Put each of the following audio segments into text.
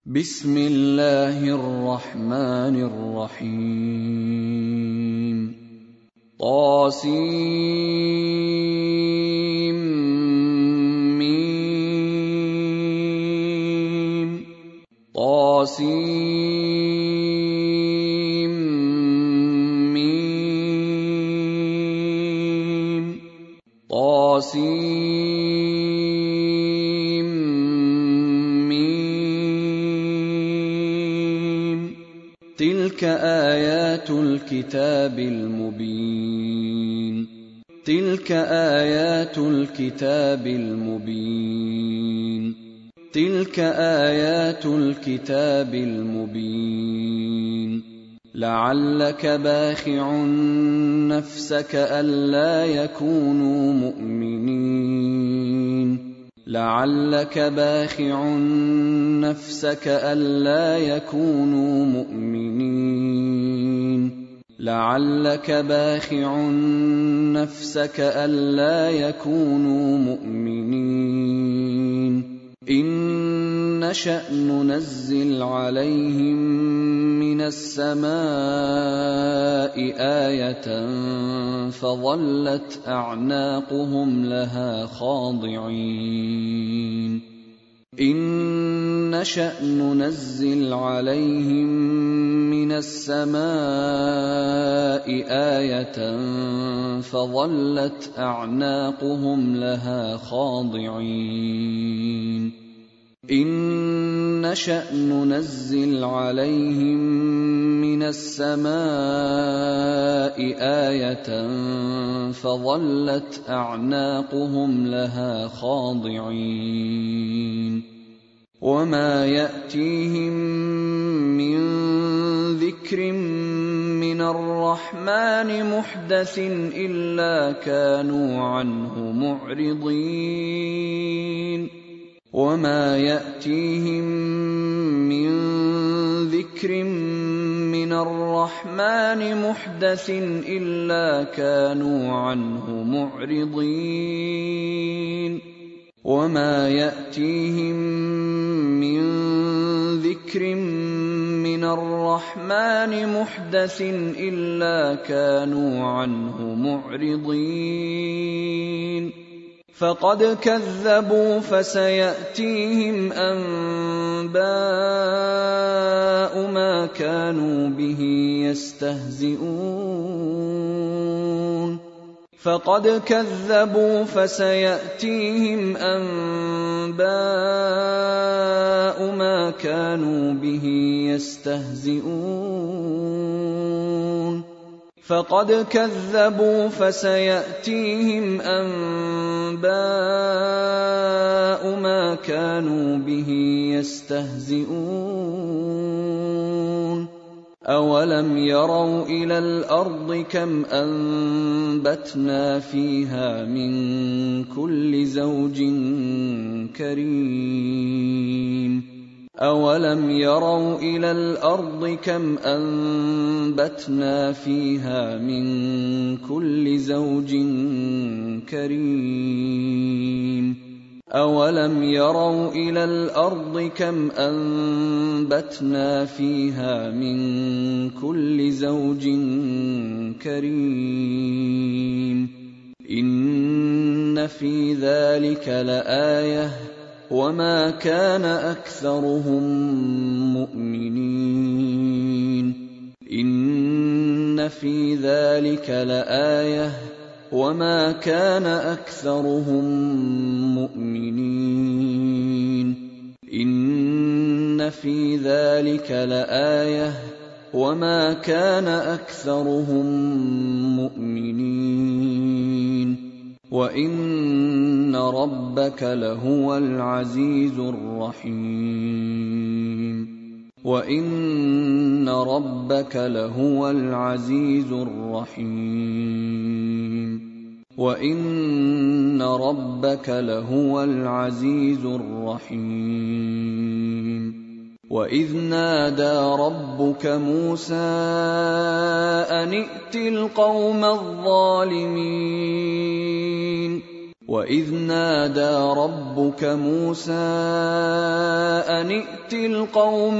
بسم الله الرحمن الرحيم طاسيم ميم طاسيم ميم طاسيم ميم تلك آيات الكتاب المبين تلك آيات الكتاب المبين تلك آيات الكتاب المبين لعلك باخع نفسك ألا يكونوا مؤمنين لعلك باخع نفسك ألا يكونوا مؤمنين لعلك باخع نفسك ألا يكونوا مؤمنين إن نشأ ننزل عليهم من السماء آية فظلت أعناقهم لها خاضعين إن نشأ ننزل عليهم من السماء آية فظلت أعناقهم لها خاضعين إن نشأ ننزل عليهم من السماء آية فظلت أعناقهم لها خاضعين وما يأتيهم من ذكر من الرحمن محدث إلا كانوا عنه معرضين وما يأتيهم من ذكر من الرحمن محدث إلا كانوا عنه معرضين وما يأتيهم من ذكر من الرحمن محدث إلا كانوا عنه معرضين فقد كذبوا فسيأتيهم أنباء ما كانوا به يستهزئون فقد كذبوا فسيأتيهم أنباء ما كانوا به يستهزئون فقد كذبوا فسيأتيهم أنباء ما كانوا به يستهزئون أولم يروا إلى الأرض كم أنبتنا فيها من كل زوج كريم أولم يروا إلى الأرض كم أنبتنا فيها من كل زوج كريم أولم يروا إلى الأرض كم أنبتنا فيها من كل زوج كريم إن في ذلك لآية وما كان أكثرهم مؤمنين إن في ذلك لآية وما كان أكثرهم مؤمنين إن في ذلك لآية وما كان أكثرهم مؤمنين وإن ربك لهو العزيز الرحيم وإن ربك لهو العزيز الرحيم وإن ربك لهو العزيز الرحيم وإذ نادى ربك موسى أن ائت القوم الظالمين وَإِذْ نَادَى رَبُّكَ مُوسَىٰ أَنِ ائْتِ الْقَوْمَ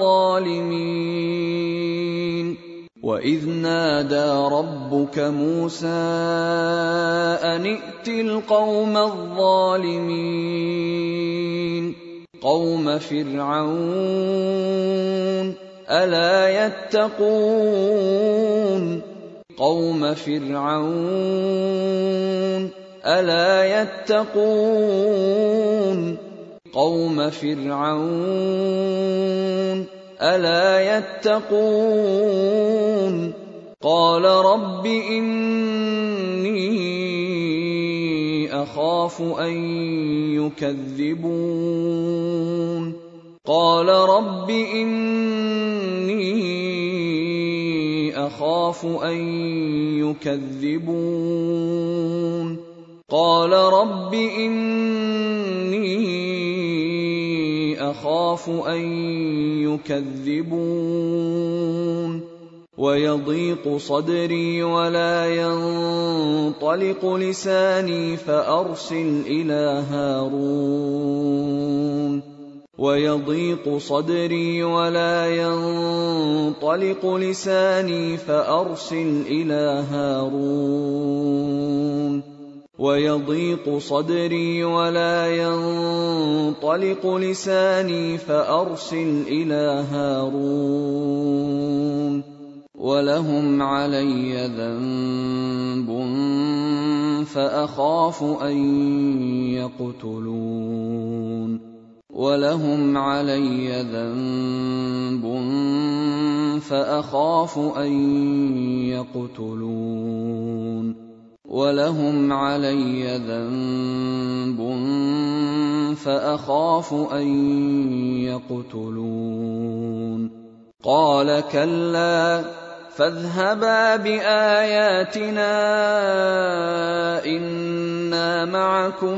الظَّالِمِينَ وَإِذْ نَادَى رَبُّكَ مُوسَىٰ أَنِ ائْتِ الْقَوْمَ الظَّالِمِينَ قَوْمَ فِرْعَوْنَ أَلَا يَتَّقُونَ قَوْمَ فِرْعَوْنَ أَلَا يَتَّقُونَ قَوْمَ فِرْعَوْنَ أَلَا يَتَّقُونَ قَالَ رَبِّ إِنِّي أَخَافُ أَن يُكَذِّبُونِ قَالَ رَبِّ إِنِّي أَخَافُ أَن يُكَذِّبُونِ قَالَ رَبِّ إِنِّي أَخَافُ أَن يُكَذِّبُونِ وَيَضِيقُ صَدْرِي وَلَا يَنطَلِقُ لِسَانِي فَأَرْسِلْ إِلَىٰ هَارُونَ وَيَضِيقُ صَدْرِي وَلَا يَنطَلِقُ لِسَانِي فَأَرْسِلْ إِلَىٰ هَارُونَ وَيَضِيقُ صَدْرِي وَلَا يَنطَلِقُ لِسَانِي فَأَرْسِلْ إِلَىٰ هَارُونَ وَلَهُمْ عَلَيَّ ذَنبٌ فَأَخَافُ أَن يَقْتُلُونِ وَلَهُمْ عَلَيَّ ذَنبٌ فَأَخَافُ أَن يَقْتُلُونِ وَلَهُمْ عَلَيَّ ذَنبٌ فَأَخَافُ أَن يَقْتُلُونِ قَالَ كَلَّا فَاذْهَبَا بِآيَاتِنَا إِنَّا مَعَكُم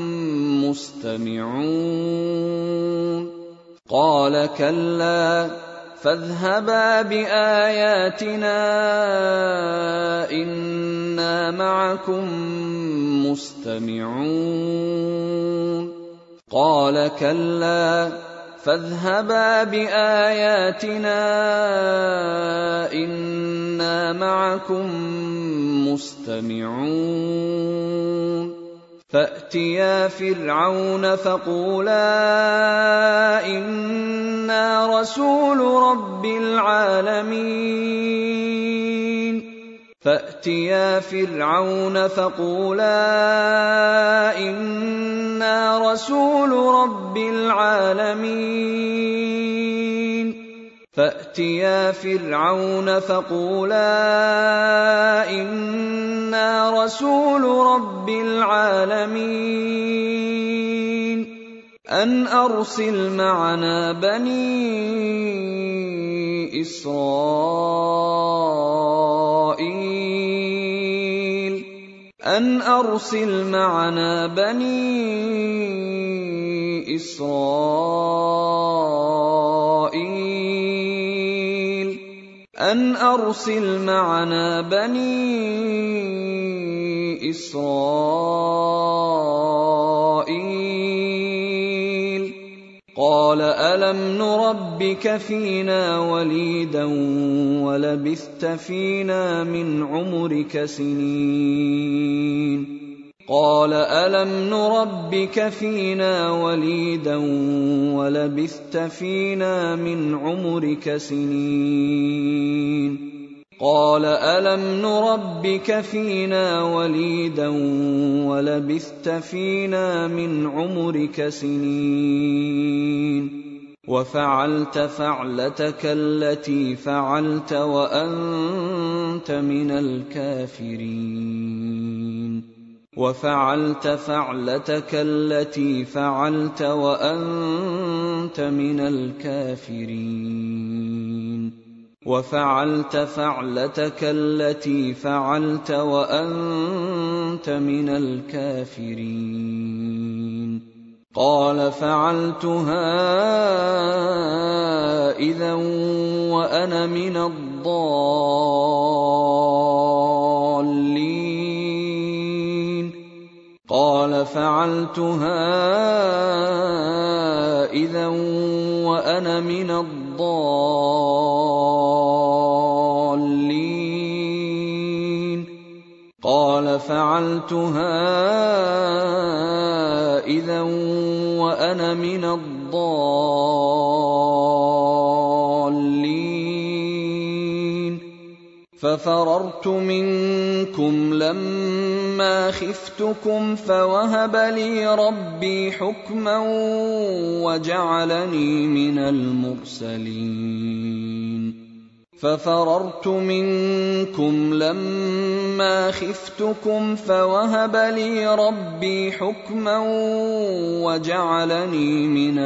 مُّسْتَمِعُونَ قَالَ كَلَّا فَاذْهَبَا بِآيَاتِنَا إِنَّا مَعَكُم مُّسْتَمِعُونَ قَالَ كَلَّا فَاذْهَبَا بِآيَاتِنَا إِنَّا مَعَكُم مُّسْتَمِعُونَ فَأْتِيَا فِرْعَوْنَ فَقُولَا إِنَّا رَسُولُ رَبِّ الْعَالَمِينَ فَأْتِيَا فِرْعَوْنَ فَقُولَا إِنَّا رَسُولُ رَبِّ الْعَالَمِينَ فَأْتِيَا فِرْعَوْنَ فَقُولَا إِنَّا رَسُولُ رَبِّ الْعَالَمِينَ أَنْ أَرْسِلْ مَعَنَا بَنِي إِسْرَائِيلَ أَنْ أَرْسِلْ مَعَنَا بَنِي إِسْرَائِيلَ أَنْ أَرْسِلْ مَعَنَا بَنِي إِسْرَائِيلَ قَالَ أَلَمْ نُرَبِّكَ فِينَا وَلِيدًا وَلَبِثْتَ فِينَا مِنْ عُمُرِكَ سِنِينَ قَالَ أَلَمْ نُرَبِّكَ فِينَا وَلِيدًا وَلَبِثْتَ فِينَا مِنْ عُمُرِكَ سِنِينَ قَالَ أَلَمْ نُرَبِّكَ فِينَا وَلِيدًا وَلَبِثْتَ فِينَا مِنْ عُمُرِكَ سِنِينَ وَفَعَلْتَ فَعْلَتَكَ الَّتِي فَعَلْتَ وَأَنتَ مِنَ الْكَافِرِينَ وَفَعَلْتَ فَعْلَتَكَ الَّتِي فَعَلْتَ وَأَنتَ مِنَ الْكَافِرِينَ وَفَعَلْتَ فَعْلَتَكَ الَّتِي فَعَلْتَ وَأَنتَ مِنَ الْكَافِرِينَ قَالَ فَعَلْتُهَا إِذًا وَأَنَا مِنَ الضَّالِّينَ قَالَ فعلتها إذا وأنا من الضالين قال فعلتها إذا وأنا من الضالين ففررت منكم لما خفتكم فوهب لي ربي حكما وجعلني من المرسلين ففررت منكم لما خفتكم فوهب لي ربي حكما وجعلني من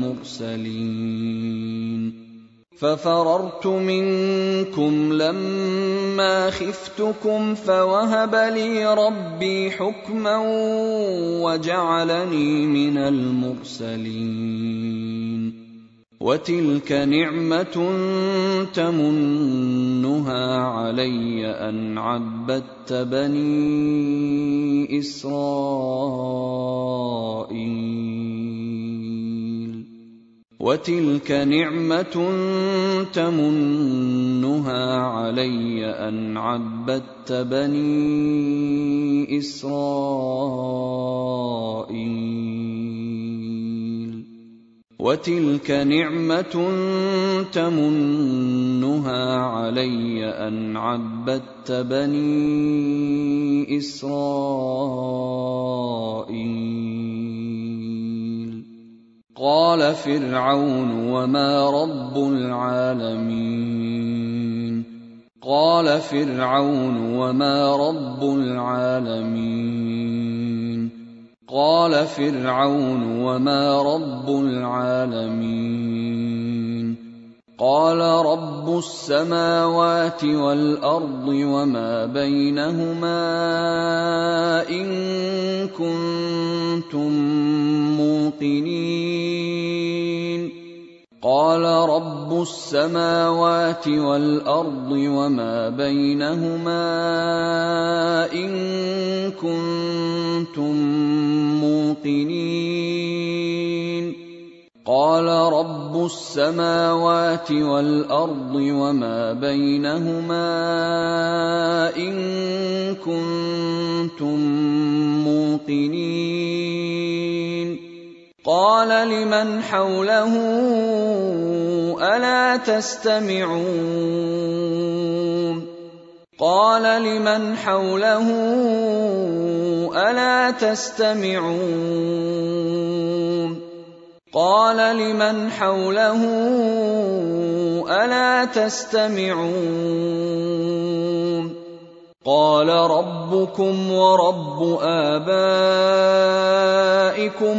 المرسلين ففررت منكم لما خفتكم فوهب لي ربي حكما وجعلني من المرسلين وتلك نعمة تمنها علي أن عبدت بني إسرائيل وتلك نعمة تمنها علي أن عبدت بني إسرائيل وتلك نعمة تمنها علي أن عبدت بني إسرائيل قال فرعون وما رب العالمين قال فرعون وما رب العالمين قال فرعون وما رب العالمين قال رب السماوات والأرض وما بينهما إن كنتم موقنين قال رب السماوات والأرض وما بينهما إن كنتم موقنين قال رب السماوات والأرض وما بينهما إن كنتم موقنين قال لمن حوله ألا تستمعون قال لمن حوله ألا تستمعون قال لمن حوله ألا تستمعون قال ربكم ورب آبائكم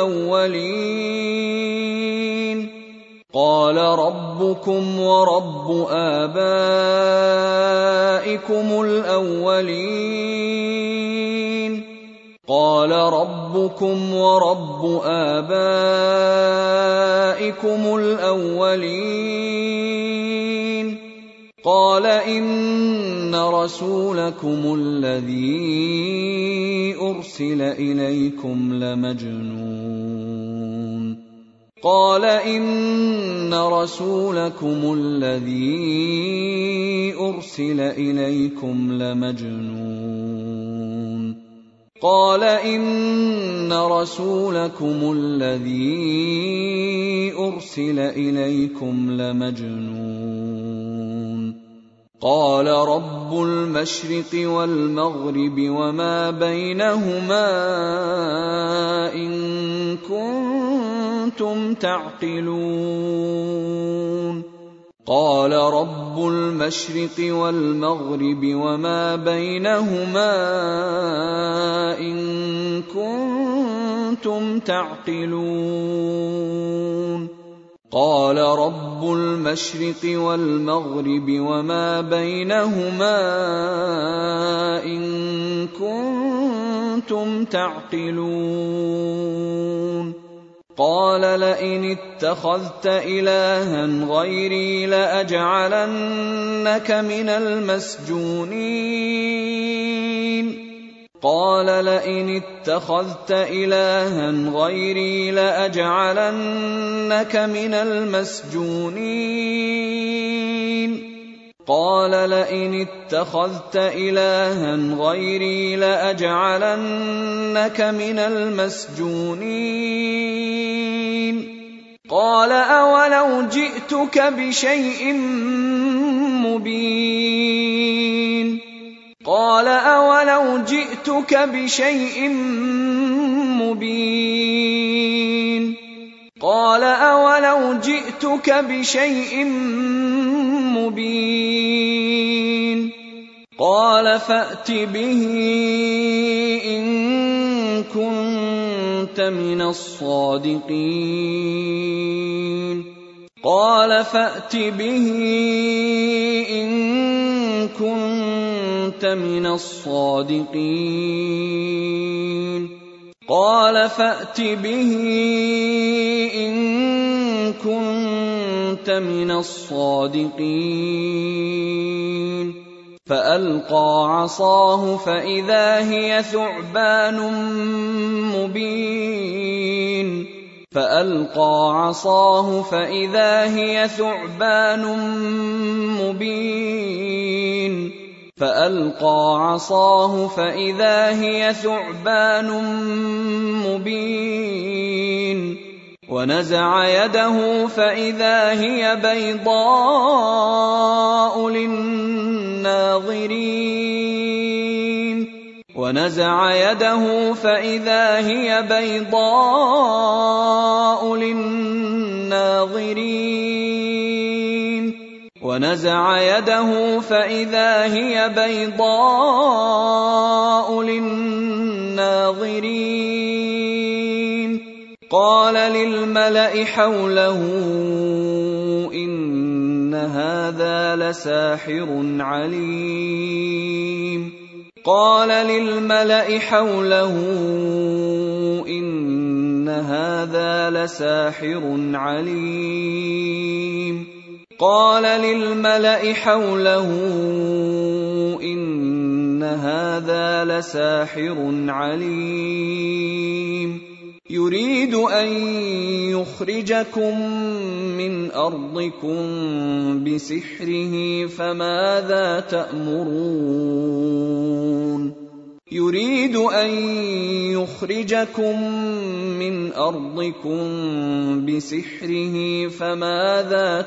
الأولين قال ربكم ورب آبائكم الأولين قال ربكم ورب آبائكم الأولين قال إن رسولكم الذي أرسل إليكم لمجنون قال إن رسولكم الذي أرسل إليكم لمجنون قال إن رسولكم الذي أرسل إليكم لمجنون قال رب المشرق والمغرب وما بينهما إن كنتم تعقلون قال رب المشرق والمغرب وما بينهما إن كنتم تعقلون قال رب المشرق والمغرب وما بينهما إن كنتم تعقلون قال لئن اتخذت إلها غيري لأجعلنك من المسجونين قال لئن اتخذت إلها غيري لأجعلنك من المسجونين قال لئن اتخذت إلها غيري لأجعلنك من المسجونين قال أولو جئتك بشيء مبين قال أولو جئتك بشيء مبين قال أولو جئتك بشيء مبين قال فأت به إن كنت من الصادقين قال فأت به إن كنت من الصادقين قال فأت به إن كنت من الصادقين فألقى عصاه فإذا هي ثعبان مبين فألقى عصاه فإذا هي ثعبان مبين فألقى عصاه فإذا هي ثعبان مبين ونزع يده فإذا هي بيضاء للناظرين ونزع يده فإذا هي بيضاء للناظرين ونزع يده فإذا هي بيضاء للناظرين قال للملأ حوله إن هذا لساحر عليم قال للملأ حوله إن هذا لساحر عليم قال للملأ حوله إن هذا لساحر عليم يريد أن يخرجكم من أرضكم بسحره فماذا تأمرون يريد أن يخرجكم من أرضكم بسحره فماذا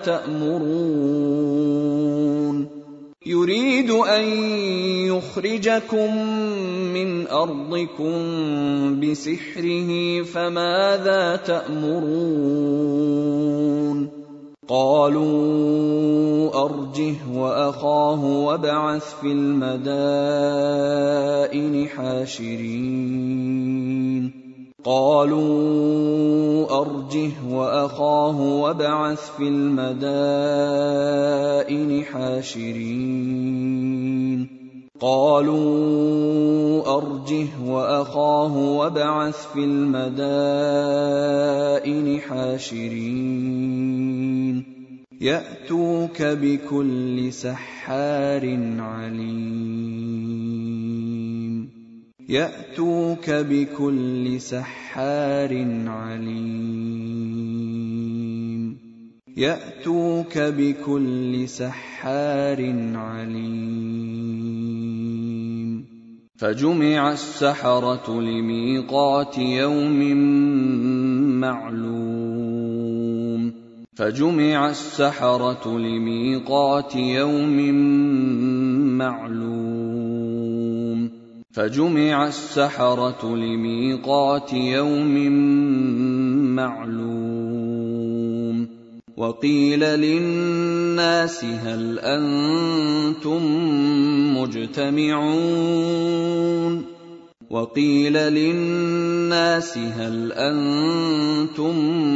تأمرون يريد أن يخرجكم من أرضكم بسحره فماذا تأمرون قالوا أرجه وأخاه وابعث في المدائن حاشرين قالوا أرجه وأخاه وابعث في المدائن حاشرين قالوا أرجه وأخاه وابعث في المدائن حاشرين يأتوك بكل سحار عليم يأتوك بكل سحار عليم يأتوك بكل سحار عليم فجمع السحرة لميقات يوم معلوم فجمع السحرة لميقات يوم معلوم فجمع السحرة لميقات يوم معلوم وقيل للناس هل أنتم مجتمعون وقيل للناس هل أنتم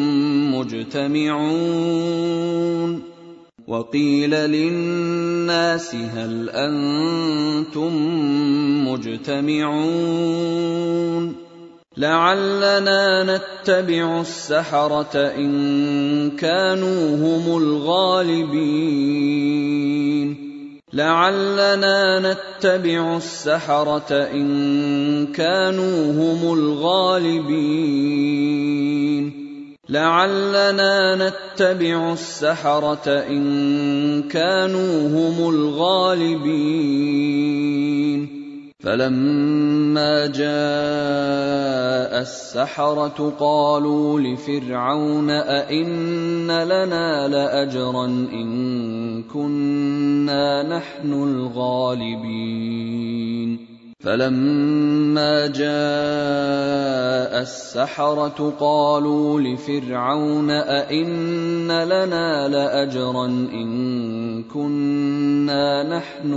مجتمعون وقيل للناس هل أنتم مجتمعون لعلنا نتبع السحرة إن كانوا هم الغالبين لعلنا نتبع السحرة إن كانوا هم الغالبين لعلنا نتبع السحرة إن كانوا هم الغالبين فلما جاء السحرة قالوا لفرعون أئن لنا لأجرا إن كنا نحن الغالبين فلما جاء السحرة قالوا لفرعون أئن لنا لأجرا إن كنا نحن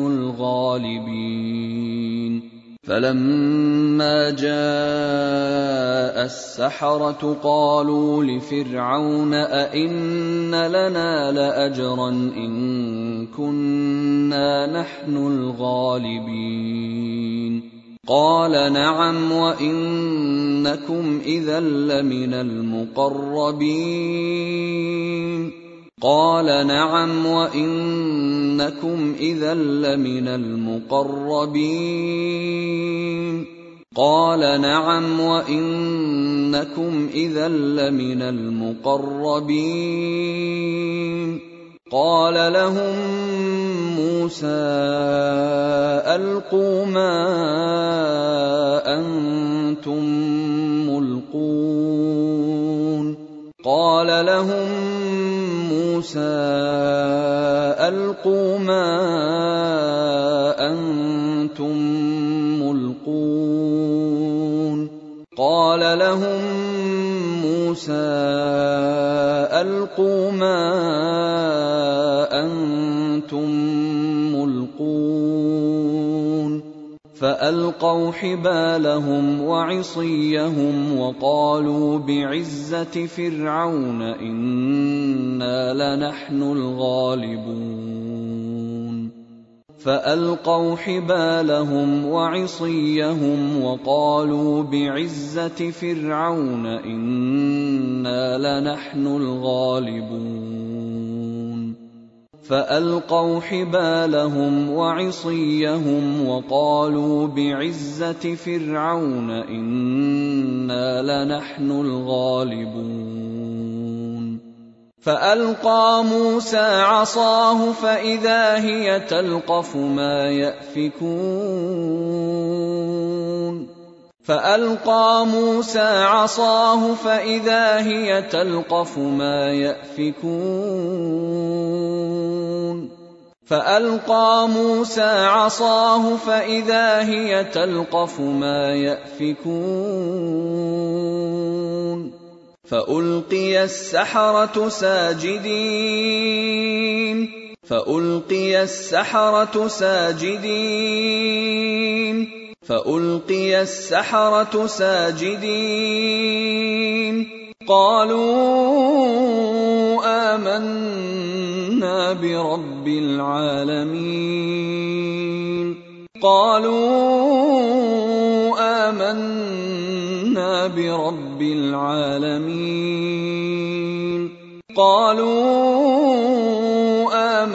الغالبين فلما جاء السحرة قالوا لفرعون أئن لنا لأجرا إن كنا نحن الغالبين قال نعم وإنكم إذا لمن المقربين قال نعم وإنكم إذا لمن المقربين قال نعم وإنكم إذا لمن المقربين قال لهم موسى ألقوا ما أنتم ملقون قال لهم موسى ألقوا ما أنتم ملقون قال لهم موسى ألقوا ما أنتم ملقون فألقوا حبالهم وعصيهم وقالوا بعزة فرعون إنا لنحن الغالبون فألقوا حبالهم وعصيهم وقالوا بعزة فرعون إنا لنحن الغالبون فألقوا حبالهم وعصيهم وقالوا بعزة فرعون إنا لنحن الغالبون فألقى موسى عصاه فإذا هي تلقف ما يأفكون فألقى موسى عصاه فإذا هي تلقف ما يأفكون فألقى موسى عصاه فإذا هي تلقف ما يأفكون فألقي السحرة ساجدين فألقي السحرة ساجدين فألقي السحرة ساجدين قالوا آمنا برب العالمين قالوا آمنا برب العالمين قالوا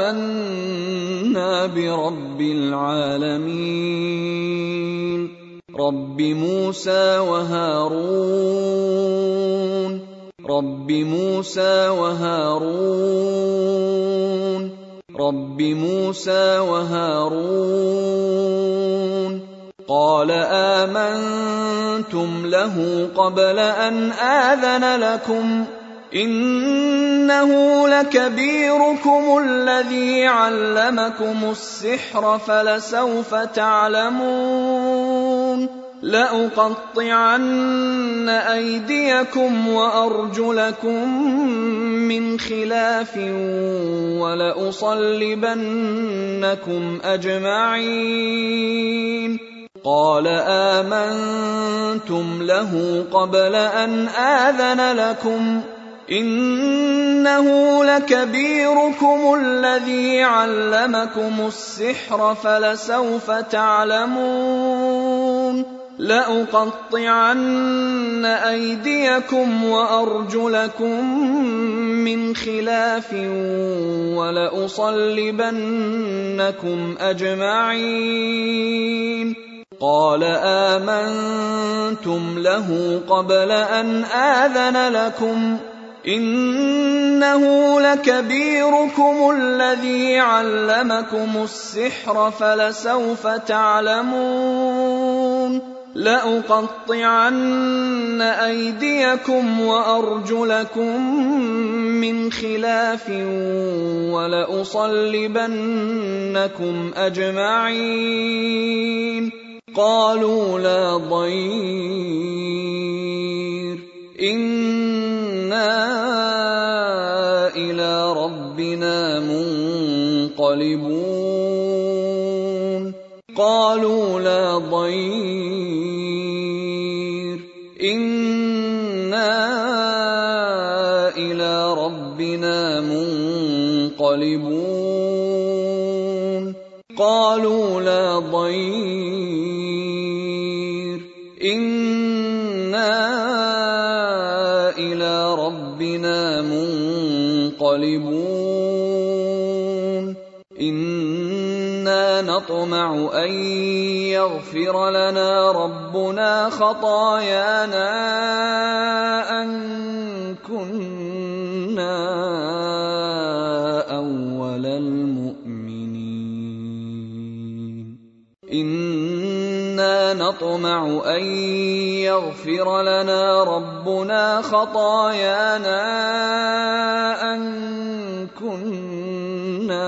آمنا برب العالمين رب موسى وهارون رب موسى وهارون رب موسى وهارون قال آمنتم له قبل أن آذن لكم إنه لكبيركم الذي علمكم السحر فلسوف تعلمون لأقطعن أيديكم وأرجلكم من خلاف ولأصلبنكم أجمعين قال آمنتم له قبل أن آذن لكم إنه لكبيركم الذي علمكم السحر فلسوف تعلمون لأقطعن أيديكم وأرجلكم من خلاف ولأصلبنكم أجمعين. قال آمنتم له قبل أن آذن لكم إنه لكبيركم الذي علمكم السحر فلسوف تعلمون. لأقطعن أيديكم وأرجلكم من خلاف ولأصلبنكم أجمعين. قالوا لا ضير إنا إلى ربنا منقلبون. قالوا لا ضير إنا إلى ربنا منقلبون. قالوا لا ضير إنا إلى ربنا منقلبون. إنا نطمع أن يغفر لنا ربنا خطايانا أن كنا أول المؤمنين. إنا نطمع أن يغفر لنا ربنا خطايانا أن كنا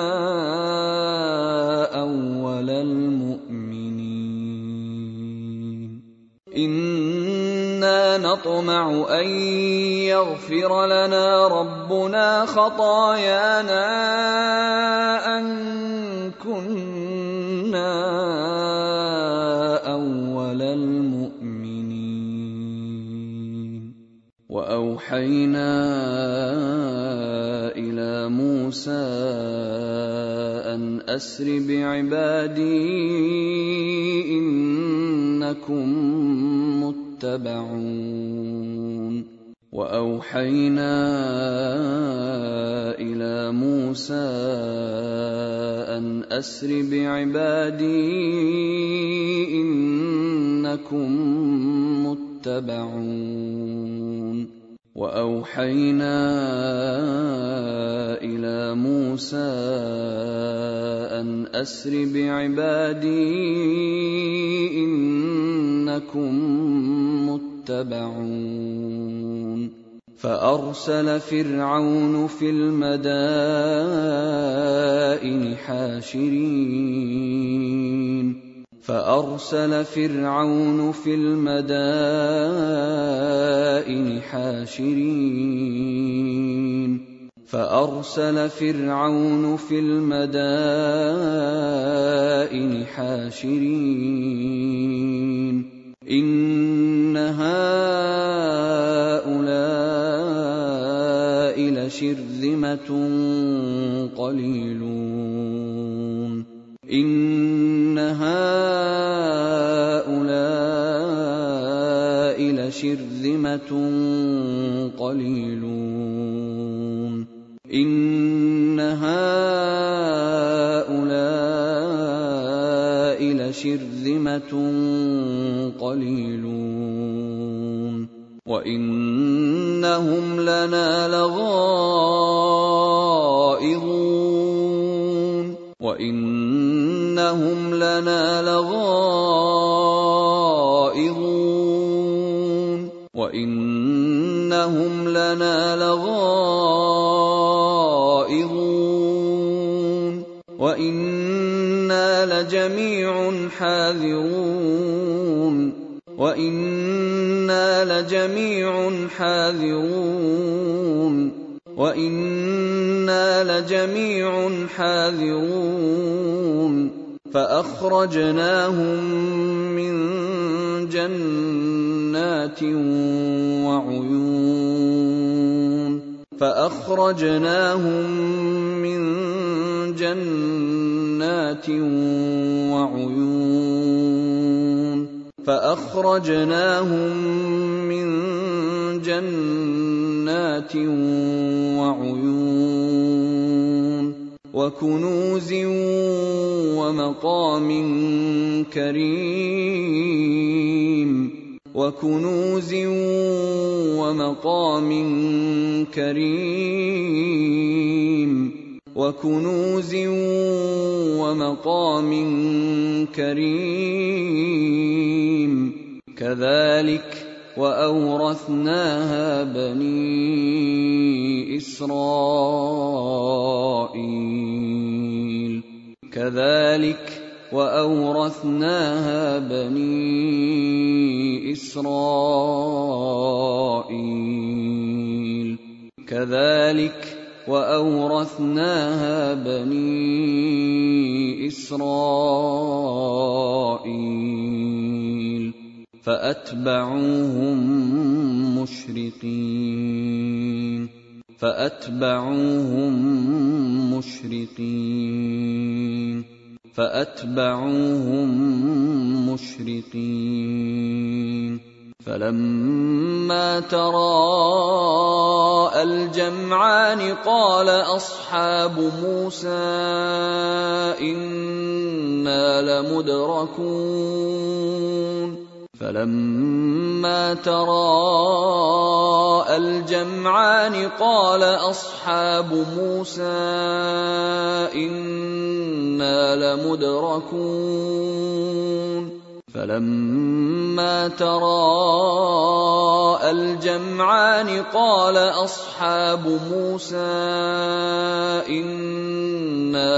أول المؤمنين. إنا نطمع أن يغفر لنا ربنا خطايانا أن كنا أول المؤمنين. وأوحينا إلى موسى أن أسر بعبادي إنكم متبعون. وأوحينا إلى موسى أن أسر بعبادي إنكم متبعون. وأوحينا إلى موسى أن أسر بعبادي إنكم متبعون. فأرسل فرعون في المدائن حاشرين. فأرسل فرعون في المدائن حاشرين. فأرسل فرعون في المدائن حاشرين. إن هؤلاء لشرذمة قليلون. إن هؤلاء لشرذمة قليلون. إن هؤلاء لشرذمة قليلون. وإنهم لنا لغائظون. وإنهم لنا لغائظون. وإنهم لنا لغائظون. وإنا لجميع حاذرون. وإنا لجميع حاذرون. وإنا لجميع حاذرون. فأخرجناهم من جنات وعيون. فأخرجناهم من جنات وعيون. فأخرجناهم من جنات وعيون وكنوز ومقام كريم كذلك وأورثناها بني إسرائيل كذلك وأورثناها بني إسرائيل فأتبعوهم مشرقين فلما تراءى الجمعان قال أصحاب موسى إنا لمدركون فلما تراءى الجمعان قال أصحاب موسى إنا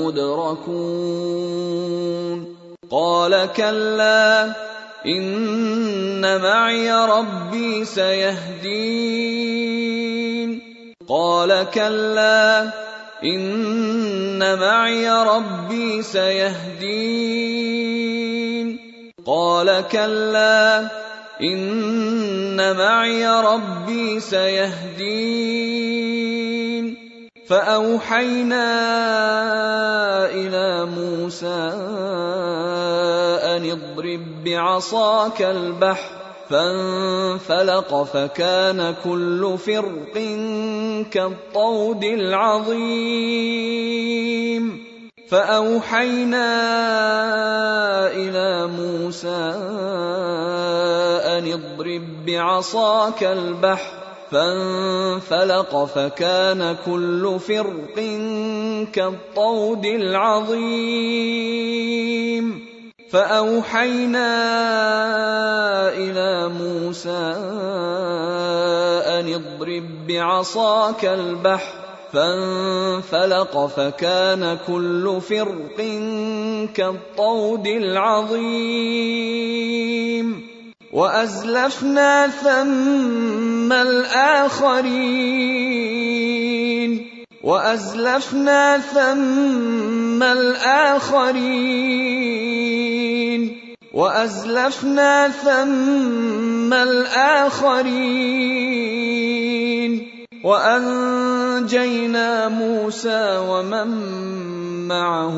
لمدركون قال كلا إن معي ربي سيهدين فأوحينا إلى موسى أن اضرب بعصاك البحر فانفلق فكان كل فرق كالطود العظيم فأوحينا إلى موسى أن اضرب بعصاك البحر فانفلق فكان كل فرق كالطود العظيم فأوحينا إلى موسى أن اضرب بعصاك البحر فانفلق فكان كل فرق كالطود العظيم وأزلفنا ثم الآخرين وأنجينا موسى ومن معه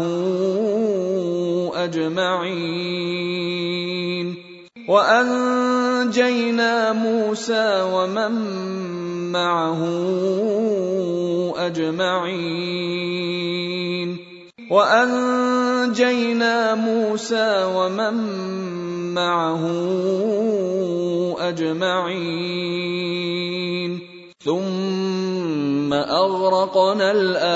أجمعين ثم أغرقنا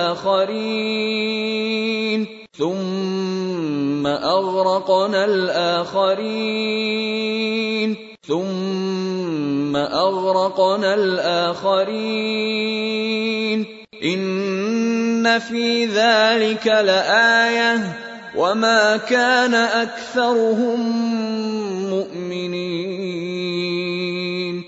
الآخرين إن في ذلك لآية وما كان أكثرهم مؤمنين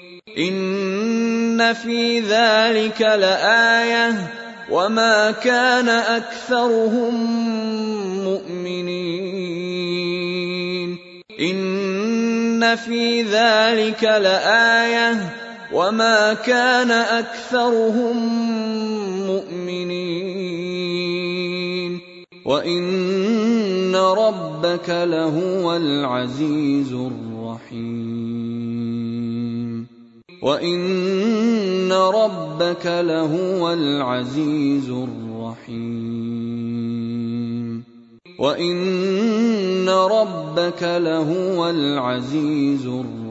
وإن ربك لهو العزيز الرحيم وَإِنَّ رَبَّكَ لَهُوَ الْعَزِيزُ الرَّحِيمُ وَإِنَّ رَبَّكَ لَهُوَ الْعَزِيزُ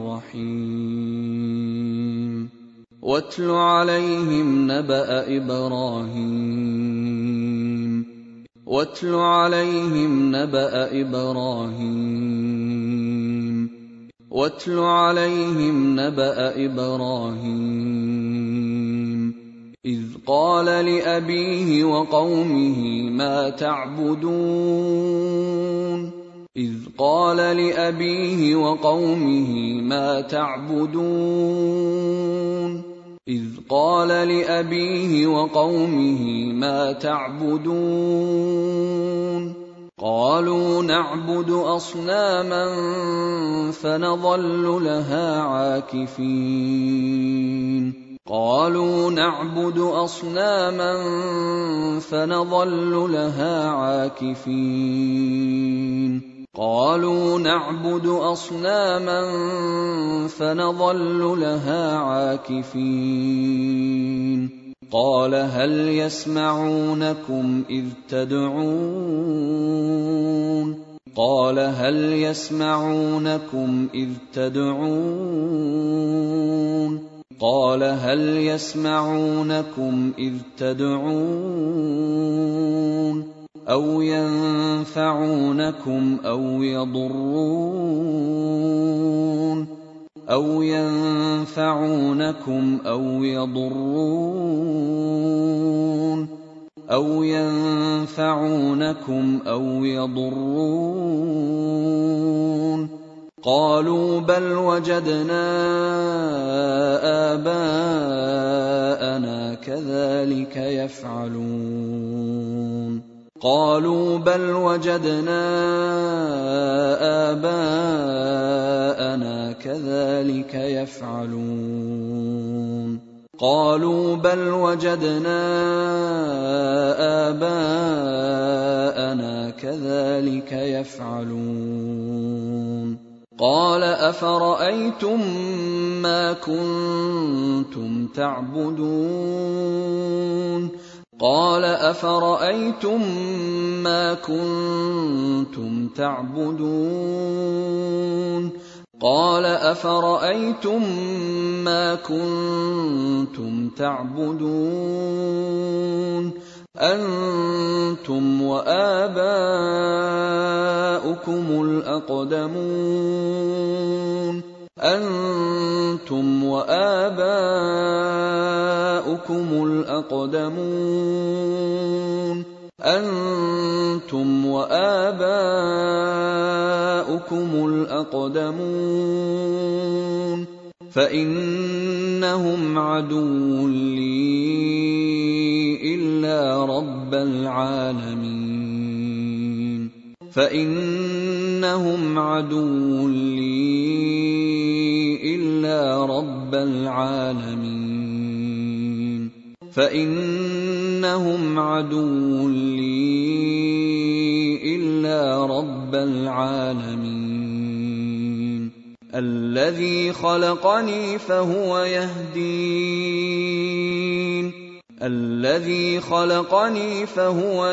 الرَّحِيمُ وَاتْلُ عَلَيْهِمْ نَبَأَ إِبْرَاهِيمَ وَاتْلُ عَلَيْهِمْ نَبَأَ إِبْرَاهِيمَ وَاتْلُ عَلَيْهِمْ نَبَأَ إِبْرَاهِيمَ إِذْ قَالَ لِأَبِيهِ وَقَوْمِهِ مَا تَعْبُدُونَ إِذْ قَالَ لِأَبِيهِ وَقَوْمِهِ مَا تَعْبُدُونَ إِذْ قَالَ لِأَبِيهِ وَقَوْمِهِ مَا تَعْبُدُونَ قَالُوا نَعْبُدُ أَصْنَامًا فَنَظَلُّ لَهَا عَاكِفِينَ قَالُوا نَعْبُدُ أَصْنَامًا فَنَظَلُّ لَهَا عَاكِفِينَ قَالُوا نَعْبُدُ أَصْنَامًا فَنَظَلُّ لَهَا عَاكِفِينَ قَالَ هَلْ يَسْمَعُونَكُمْ إِذْ تَدْعُونَ قَالَ هَلْ يَسْمَعُونَكُمْ إِذْ تَدْعُونَ قَالَ هَلْ يَسْمَعُونَكُمْ إِذْ تَدْعُونَ أَوْ يَنفَعُونَكُمْ أَوْ يَضُرُّونَ قَالُوا بَلْ وَجَدْنَا آبَاءَنَا كَذَلِكَ يَفْعَلُونَ قَالُوا بَلْ وَجَدْنَا آبَاءَنَا كَذَلِكَ يَفْعَلُونَ قَالُوا بَلْ وَجَدْنَا آبَاءَنَا كَذَلِكَ يَفْعَلُونَ قَالَ أَفَرَأَيْتُم مَّا كُنتُمْ تَعْبُدُونَ قَالَ أَفَرَأَيْتُم مَّا كُنتُمْ تَعْبُدُونَ قَالَ أَفَرَأَيْتُم مَّا كُنتُمْ تَعْبُدُونَ أَنتُمْ وَآبَاؤُكُمُ الْأَقْدَمُونَ أَنتُمْ وَآبَاؤُكُمُ الْأَقْدَمُونَ أَنتُمْ وَآبَاؤُكُمُ الْأَقْدَمُونَ فَإِنَّهُمْ عَدُوٌّ لِّي إِلَّا رَبَّ الْعَالَمِينَ فَإِنَّهُمْ عَدُوٌّ لِّي إِلَّا رَبَّ الْعَالَمِينَ فَإِنَّهُمْ عَدُوٌّ لِّي إِلَّا رَبَّ الْعَالَمِينَ الَّذِي خَلَقَنِي فَهُوَ يَهْدِينِ الَّذِي خَلَقَنِي فَهُوَ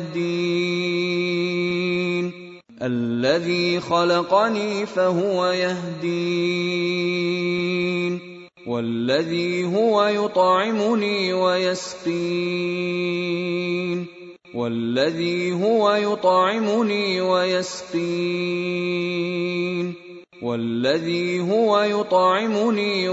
يَهْدِينِ الَّذِي خَلَقَنِي فَهُوَ يَهْدِينِ وَالَّذِي هُوَ يُطْعِمُنِي وَيَسْقِينِ وَالَّذِي هُوَ يُطْعِمُنِي وَيَسْقِينِ وَالَّذِي هُوَ يُطْعِمُنِي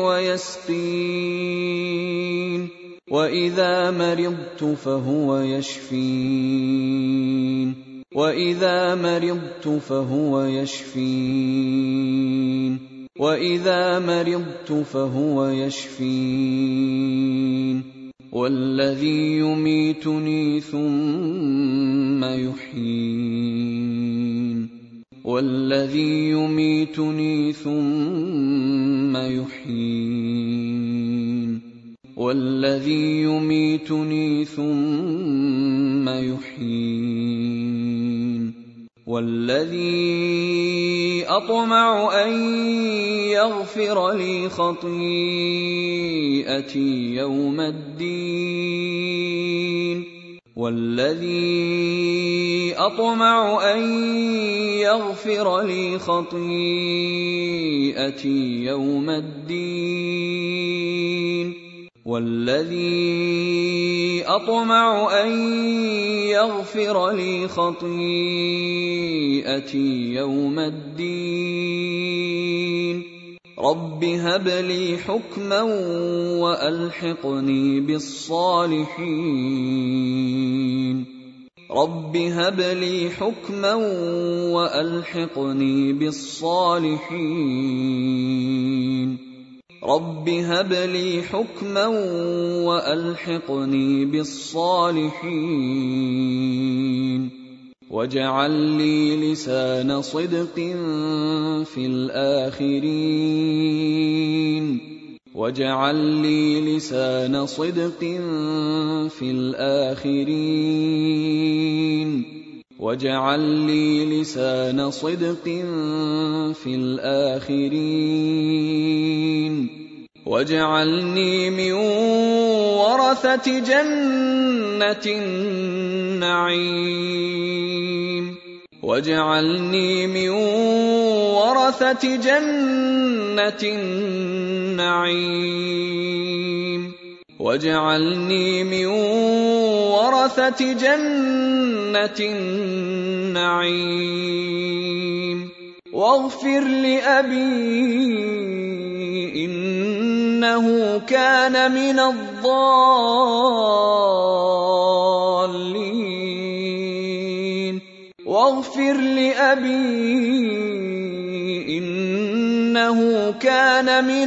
وَيَسْقِينِ وَإِذَا مَرِضْتُ فَهُوَ يَشْفِينِ وَإِذَا مَرِضْتُ فَهُوَ يَشْفِينِ وَإِذَا مَرِضْتُ فَهُوَ يَشْفِينِ وَالَّذِي يُمِيتُنِي ثُمَّ يُحْيِينِ وَالَّذِي يُمِيتُنِي ثُمَّ يُحْيِينِ وَالَّذِي يُمِيتُنِي ثُمَّ يُحْيِينِ والذي أطمع أن يغفر لي خطيئتي يوم الدين والذي أطمع أن يغفر لي خطيئتي يوم الدين والذي أطمع أن يغفر لي خطيئتي يوم الدين رب هب لي حكما وألحقني بالصالحين رب هب لي حكما وألحقني بالصالحين رب هب لي حكما وألحقني بالصالحين واجعل لي لسان صدق في الآخرين واجعل لي لسان صدق في الآخرين واجعل لي لسان صدق في الآخرين واجعلني من ورثة جنة النعيم واجعلني من ورثة جنة النعيم واجعلني من ورثة جنة النعيم واغفر لأبي إنه كان من الضالين واغفر لأبي إنه كان من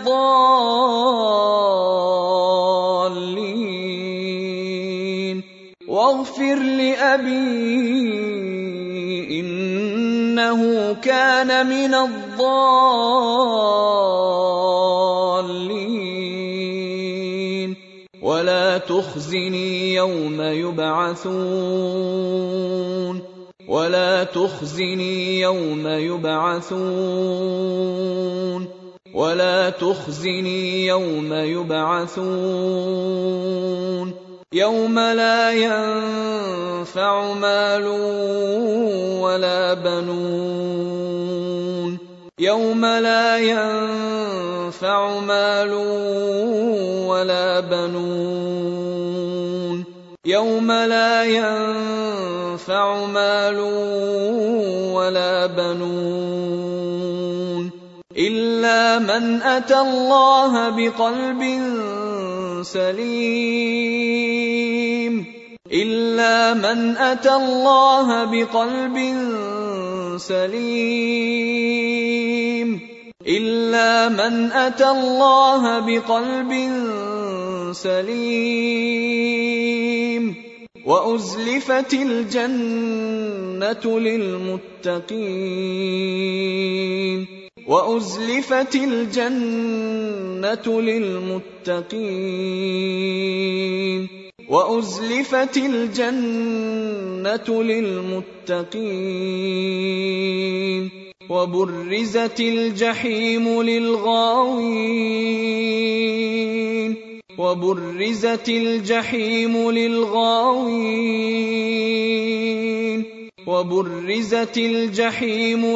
الضالين واغفر لأبي إنه كان من الضالين ولا تخزني يوم يبعثون ولا تخزني يوم يبعثون ولا تخزني يوم يبعثون يوم لا ينفع مال ولا بنون يوم لا ينفع مال ولا بنون يوم لا ينفع مال ولا بنون إلا من أتى الله بقلب سليم إلا من أتى الله بقلب سليم إلا من أتى الله بقلب سليم وأزلفت الجنة للمتقين وأزلفت الجنة للمتقين وأزلفت الجنة للمتقين وبرزت الجحيم للغاوين وبرزت الجحيم للغاوين وبرزت الجحيم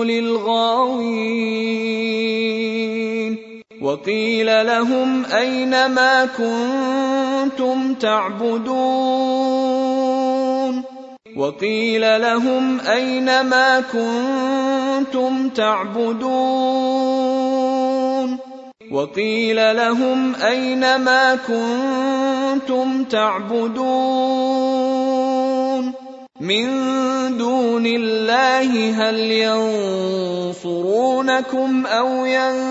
للغاوين وقيل لهم أين ما كنتم تعبدون وقيل لهم أين ما كنتم تعبدون وقيل لهم أين ما كنتم تعبدون من دون الله هل ينصرونكم أو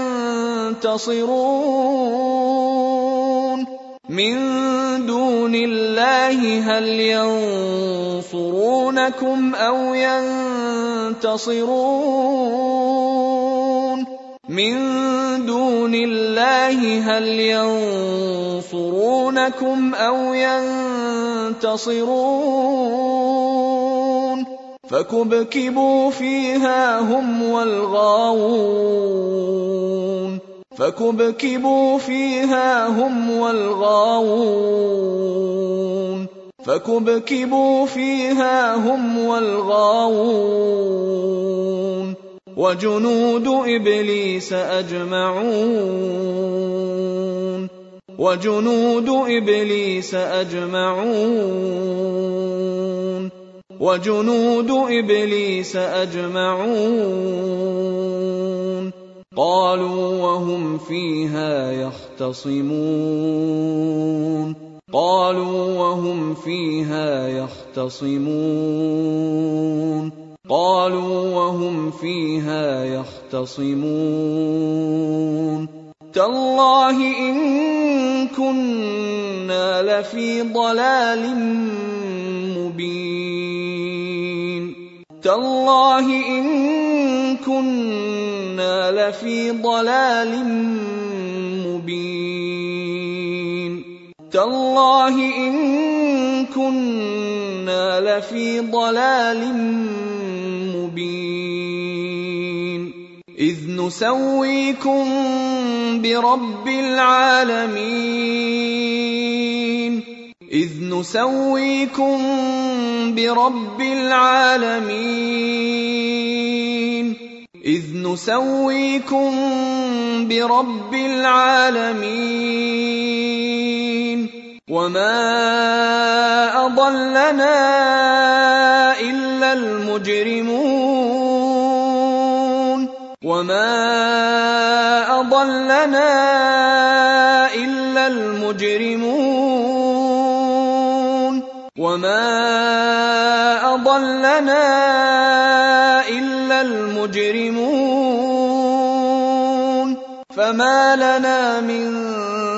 ينتصرون من دون الله هل ينصرونكم أو ينتصرون من دون الله هل ينصرونكم أو ينتصرون فكبكبوا فيها هم والغاوون فكبكبوا فيها هم والغاوون فكبكبوا فيها هم والغاوون وجنود إبليس أجمعون وجنود إبليس أجمعون وجنود إبليس أجمعون قالوا وهم فيها يختصمون قالوا وهم فيها يختصمون قالوا وهم فيها يختصمون تالله إن كنا لفي ضلال مبين تالله إن كنا لفي ضلال مبين تالله إن كنا لفي ضلال مبين إذ نسويكم برب العالمين إذ نسويكم برب العالمين إذ نسويكم برب العالمين وما أضلنا إلا المجرمون وما أضلنا إلا المجرمون وما أضلنا إلا المجرمون فما لنا من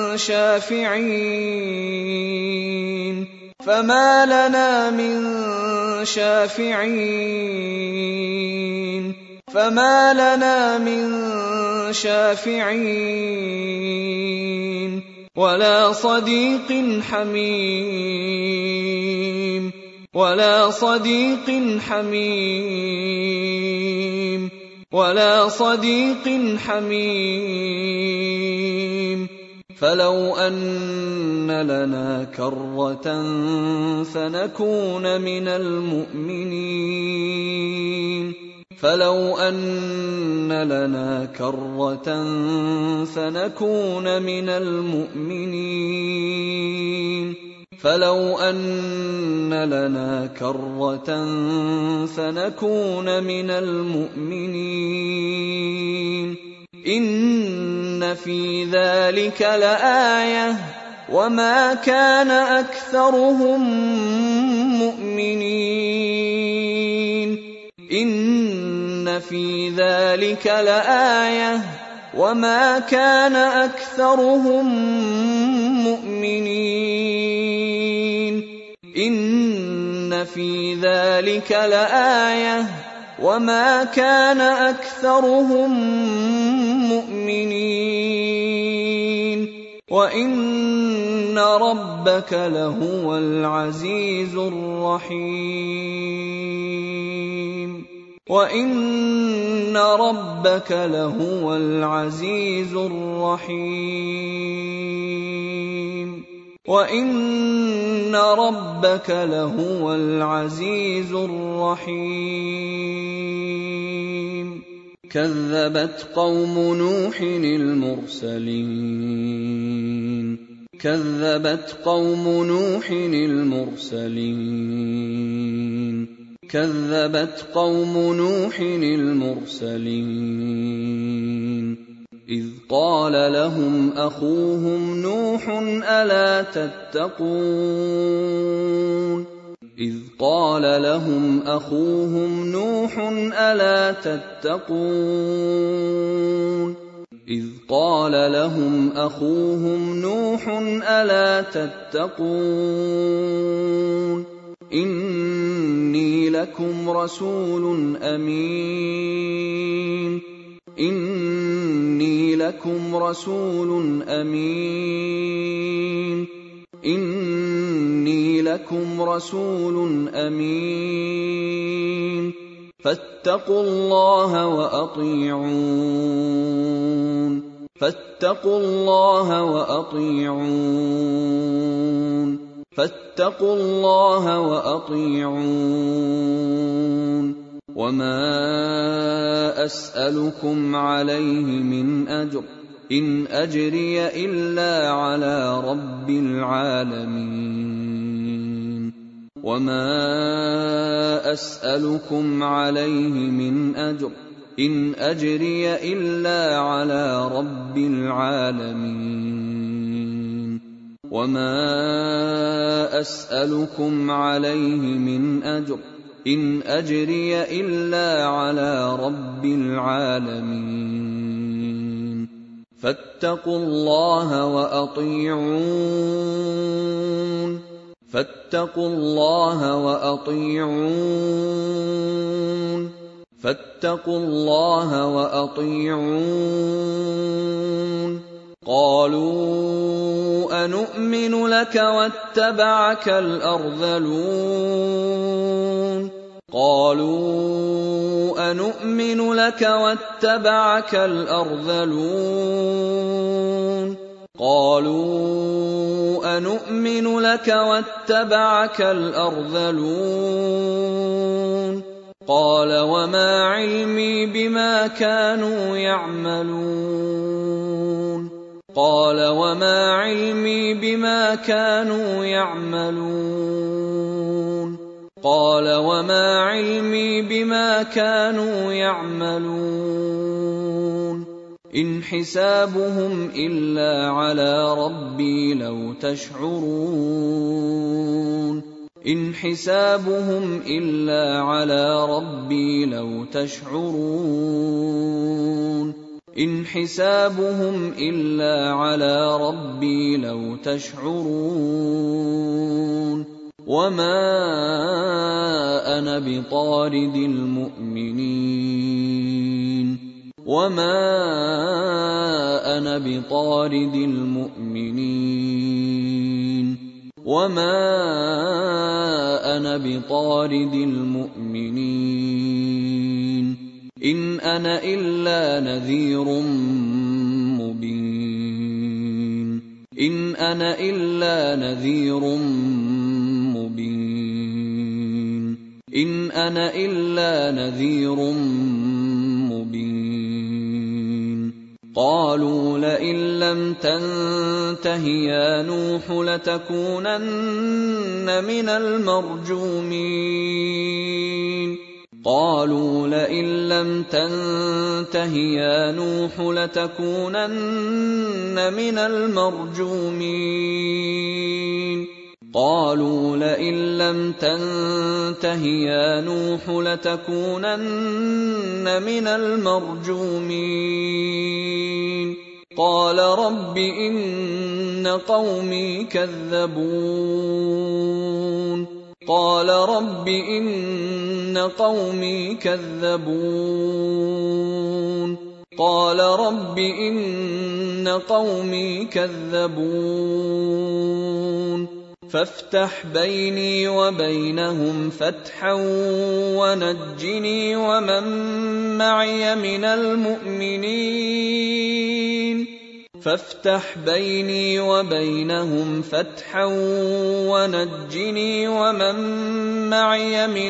شافعين فما لنا من شافعين فما لنا من شافعين ولا صديق حميم ولا صديق حميم ولا صديق حميم فلو أن لنا كرة فنكون من المؤمنين فلو أن لنا كرة فنكون من المؤمنين فلو أن لنا كرة فنكون من المؤمنين إن في ذلك لآية وما كان أكثرهم مؤمنين إن في ذلك لآية وما كان أكثرهم مؤمنين إن في ذلك لآية وما كان أكثرهم مؤمنين وإن ربك لهو العزيز الرحيم وإن ربك لهو العزيز الرحيم وإن ربك لهو العزيز الرحيم كذبت قوم نوح المرسلين كذبت قوم نوح المرسلين كذبت قوم نوح المرسلين إذ قال لهم أخوهم نوح ألا تتقون إذ قال لهم أخوهم نوح ألا تتقون إذ قال لهم أخوهم نوح ألا تتقون إني لكم رسول أمين إني لكم رسول أمين إني لكم رسول أمين فاتقوا الله وأطيعون وما أسألكم عليه من أجر إن أجري إلا على رب العالمين فاتقوا الله وأطيعون قالوا أنؤمن لك واتبعك الأرذلون قال وما علمي بما كانوا يعملون إن حسابهم إلا على ربي لو تشعرون إن حسابهم إلا على ربي لو تشعرون وما أنا بطارد المؤمنين إن أنا إلا نذير مبين قالوا لئن لم تنته يا نوح لتكونن من المرجومين قالوا لئن لم تنته يا نوح لتكونن من المرجومين قالوا لئن لم تنته يا نوح لتكونن من المرجومين قال رب إن قومي كذبون قال رب إن قومي كذبون فافتح بيني وبينهم فتحا ونجني ومن معي من المؤمنين فافتح بيني وبينهم فتحا ونجني ومن معي من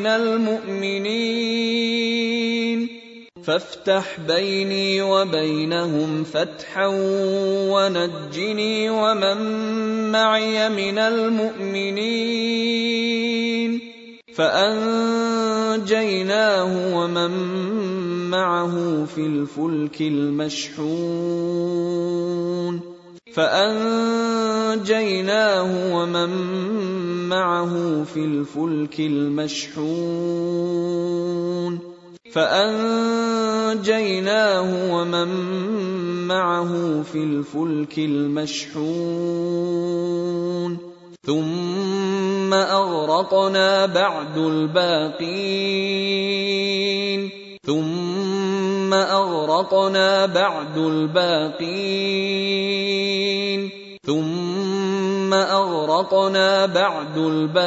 المؤمنين فافتح بيني وبينهم فتحا ونجني ومن معي من المؤمنين فأنجيناه ومن معه في الفلك المشحون فأنجيناه ومن معه في الفلك المشحون ثم أغرقنا بعد الباقين ثم ثم أغرقنا بعد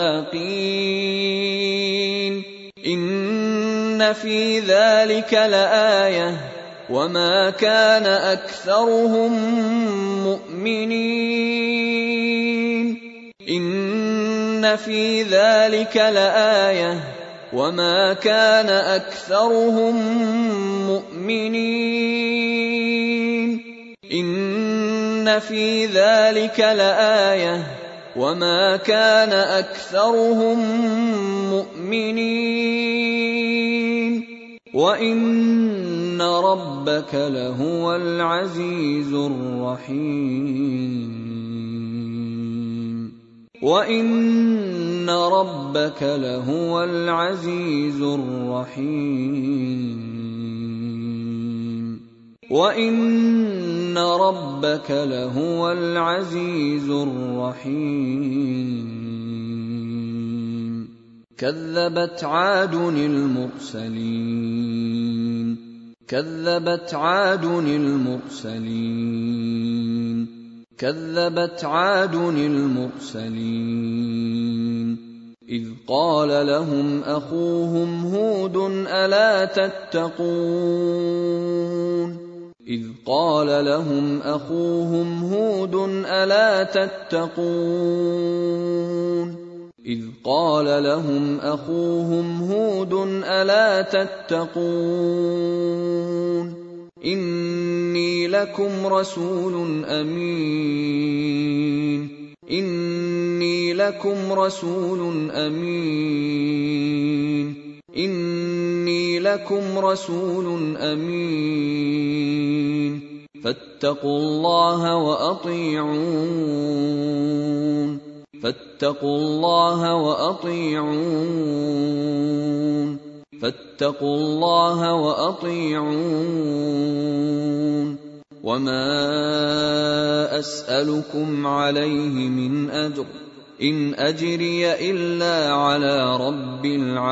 الباقين إن في ذلك لآية وما كان أكثرهم مؤمنين إن في ذلك لآية وما كان أكثرهم مؤمنين إن في ذلك لآية وما كان أكثرهم مؤمنين وإن ربك لهو العزيز الرحيم وإن ربك لهو العزيز الرحيم وإن ربك لهو العزيز الرحيم كذبت عاد المرسلين كذبت عاد المرسلين كذبت عاد المرسلين إذ قال لهم أخوهم هود ألا تتقون إذ قال لهم أخوهم هود ألا تتقون إذ قال لهم أخوهم هود ألا تتقون إني لكم رسول أمين إني لكم رسول أمين إني لكم رسول أمين فاتقوا الله وأطيعون فاتقوا الله وأطيعون فاتقوا الله وأطيعون وما أسألكم عليه من أجر إن أجري إلا على رب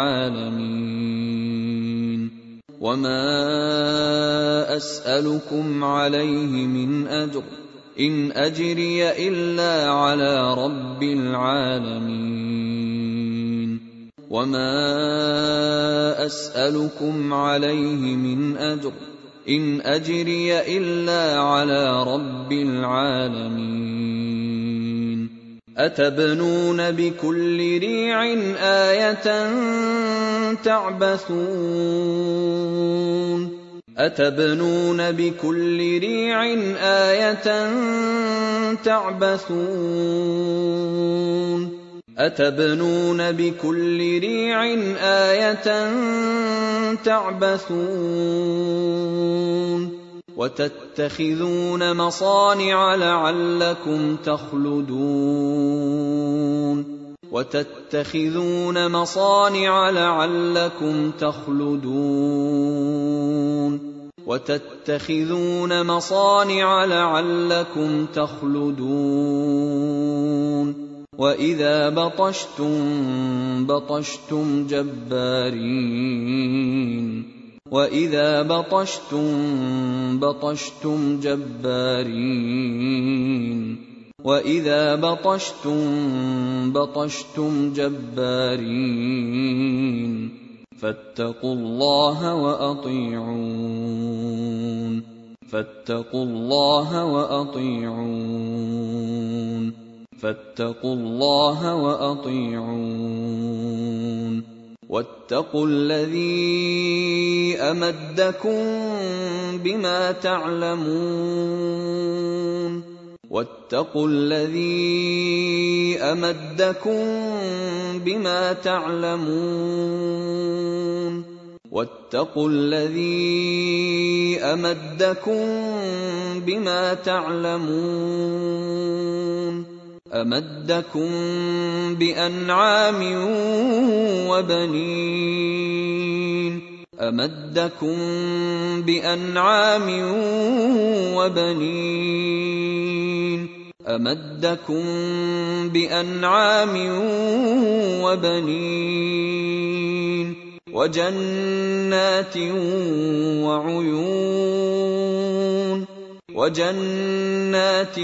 العالمين وما أسألكم عليه من أجر إن أجري إلا على رب العالمين وما أسألكم عليه من أجر إن أجري إلا على رب العالمين أتبنون بكل ريع آية تعبثون أتبنون بكل ريع آية تعبثون أتبنون بكل ريع آية تعبثون وتتخذون مصانع لعلكم تخلدون وتتخذون مصانع لعلكم تخلدون وتتخذون مصانع لعلكم تخلدون وإذا بطشتم بطشتم جبارين وإذا بطشتم بطشتم جبارين وإذا بطشتم بطشتم جبارين فاتقوا الله وأطيعون فاتقوا الله وأطيعون فاتقوا الله وأطيعون واتقوا الذي أمدكم بما تعلمون واتقوا الذي أمدكم بما تعلمون واتقوا الذي أمدكم بما تعلمون أمدكم بأنعام وبنين أمدكم بأنعام وبنين أمدكم بأنعام وبنين وجنات وعيون وجنات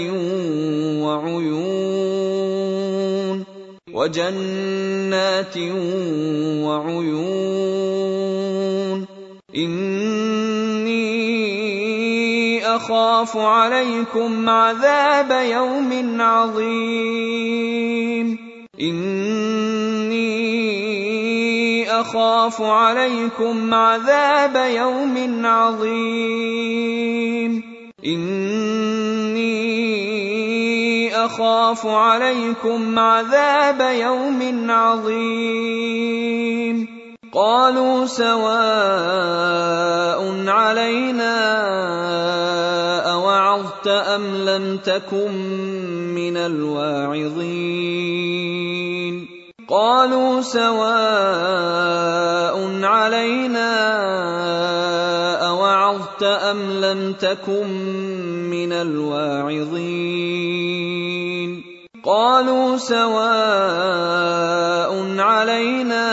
وعيون وجنات وعيون إني أخاف عليكم عذاب يوم عظيم إني أخاف عليكم عذاب يوم عظيم إني أخاف عليكم عذاب يوم عظيم قالوا سواء علينا أوعظت أم لم تكن من الواعظين قالوا سواء علينا أوعظت أم لم تكن من الواعظين قالوا سواء علينا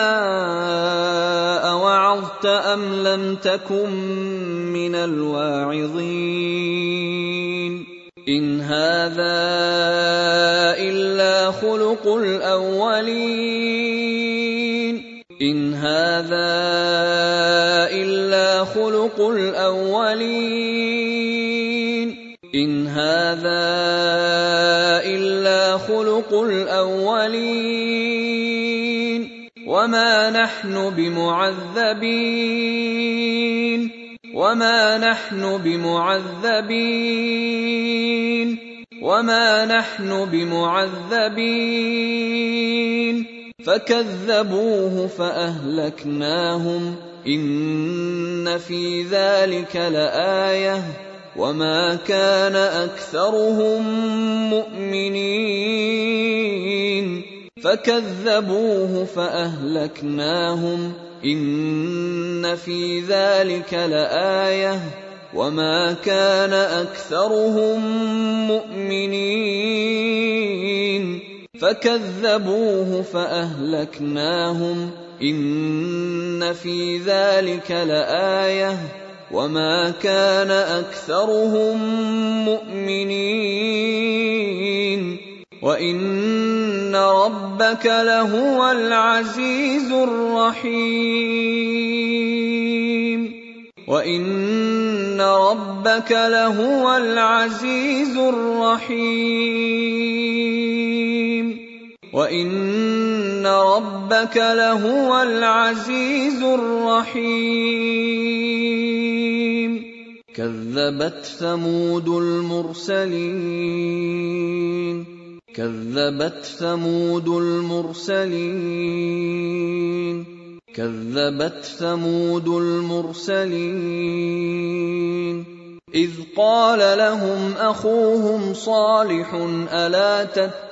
أوعظت أم لم تكن من الواعظين إن هذا إلا خلق الأولين إن هذا إلا خلق الأولين إن هذا إلا خلق الأولين وما نحن بمعذبين وما نحن بمعذبين وما نحن بمعذبين فكذبوه فأهلكناهم إن في ذلك لآية وما كان أكثرهم مؤمنين فكذبوه فأهلكناهم إن في ذلك لآية وما كان أكثرهم مؤمنين فكذبوه فأهلكناهم إن في ذلك لآية وما كان أكثرهم مؤمنين وإن ربك لهو العزيز الرحيم وإن ربك لهو العزيز الرحيم وإن ربك لهو العزيز الرحيم كذبت ثمود المرسلين كذبت ثمود المرسلين كذبت ثمود المرسلين إذ قال لهم أخوهم صالح ألا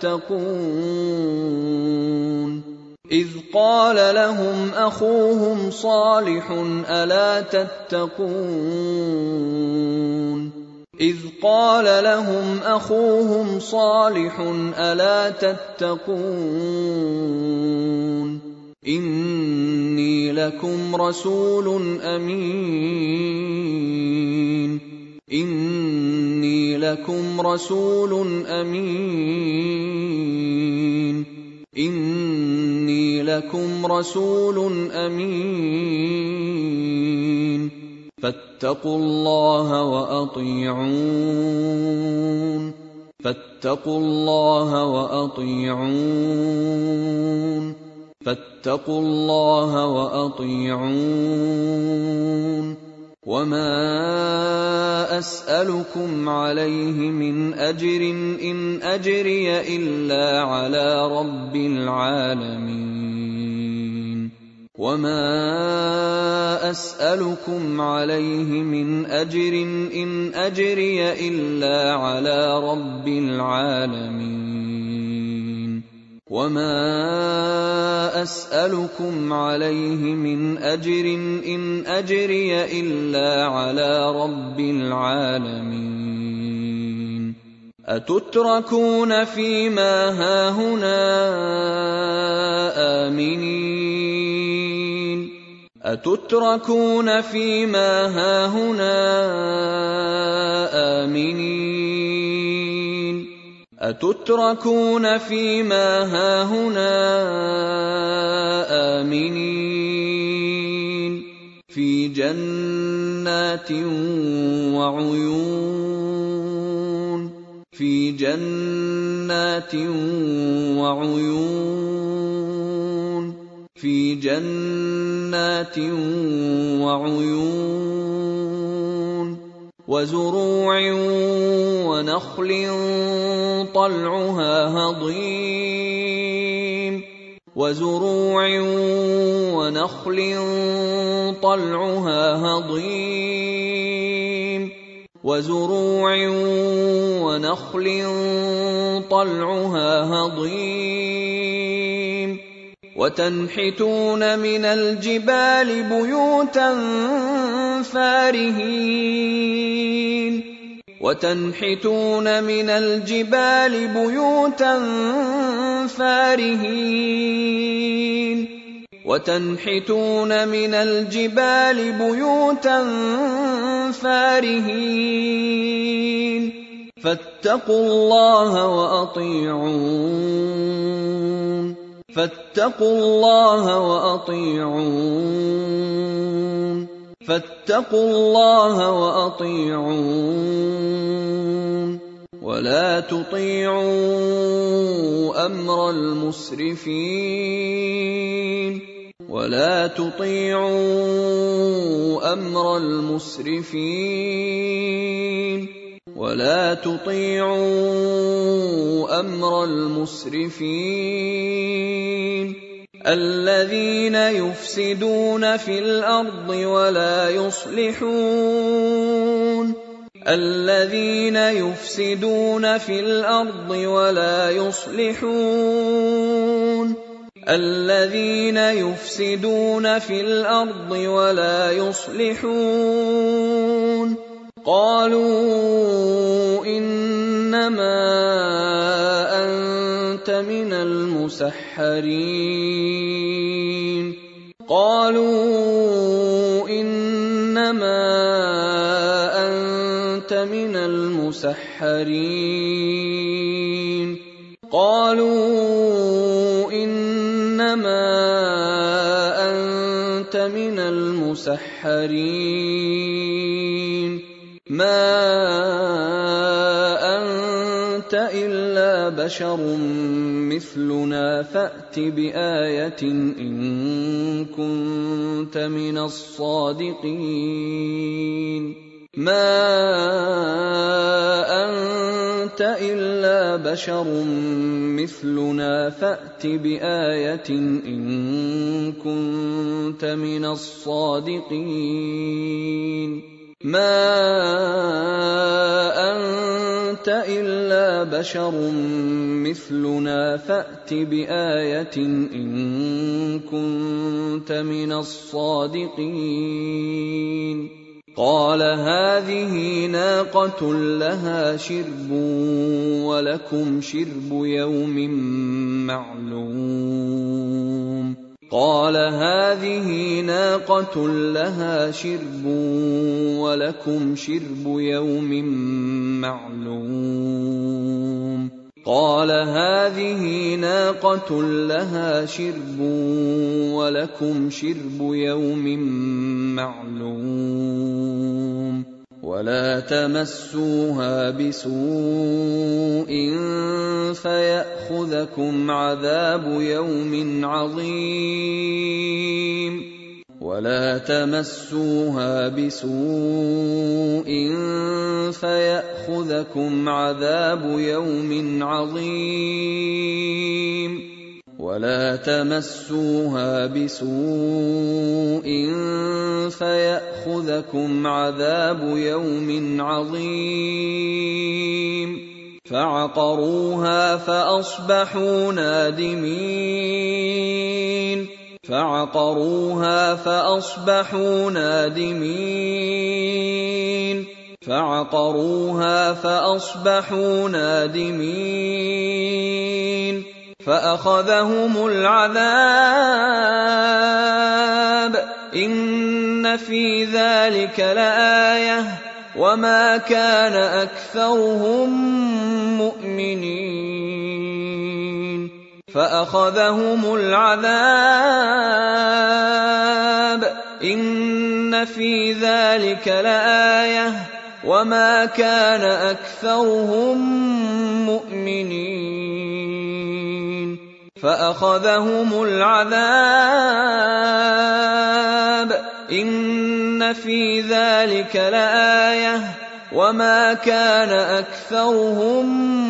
تتقون إذ قال لهم أخوهم صالح ألا تتقون إذ قال لهم أخوهم صالح ألا تتقون إني لكم رسول أمين إني لكم رسول أمين إني لكم رسول أمين فاتقوا الله وأطيعون فاتقوا الله وأطيعون فاتقوا الله وأطيعون وما أسألكم عليه من أجر إن أجري إلا على رب العالمين وما أسألكم عليه من أجر إن أجري إلا على رب العالمين وما أسألكم عليه من أجر إن أجري إلا على رب العالمين أتتركون فيما هاهنا آمنين أتتركون فيما هاهنا آمنين أتتركون فيما هاهنا آمنين في جنات وعيون في جنات وعيون في جنات وعيون وزروع ونخل طلعها هضيم وزروع ونخل طلعها هضيم وزروع ونخل طلعها هضيم وتنحتون من الجبال بيوتا فارهين وتنحتون من الجبال بيوتا فارهين وتنحتون من الجبال بيوتا فارهين فاتقوا الله وأطيعون فاتقوا الله وأطيعون فاتقوا الله وأطيعون ولا تطيعوا أمر المسرفين ولا تطيعوا أمر المسرفين ولا تطيعوا أمر المسرفين الذين يفسدون في الأرض ولا يصلحون الذين يفسدون في الأرض ولا يصلحون الذين يفسدون في الأرض ولا يصلحون قالوا إنما أنت من المسحرين قالوا إنما أنت من المسحرين قالوا إنما أنت من المسحرين ما أنت إلا بشر مثلنا فأت بآية إن كنت من الصادقين ما أنت إلا بشر مثلنا فأت بآية إن كنت من الصادقين ما أنت إلا بشر مثلنا فأت بآية إن كنت من الصادقين قال هذه ناقة لها شرب ولكم شرب يوم معلوم قال هذه ناقة لها شرب ولكم شرب يوم معلوم قال هذه ناقة لها شرب ولكم شرب يوم معلوم ولا تمسوها بسوء فيأخذكم عذاب يوم عظيم ولا تمسوها بسوء فيأخذكم عذاب يوم عظيم ولا تمسوها بسوء فيأخذكم عذاب يوم عظيم فعقروها فأصبحوا نادمين فعقروها فأصبحوا نادمين فعقروها فأصبحوا نادمين فأخذهم العذاب إن في ذلك لآية وما كان أكثرهم مؤمنين فأخذهم العذاب إن في ذلك لآية وما كان أكثرهم مؤمنين فأخذهم العذاب إن في ذلك لآية وما كان أكثرهم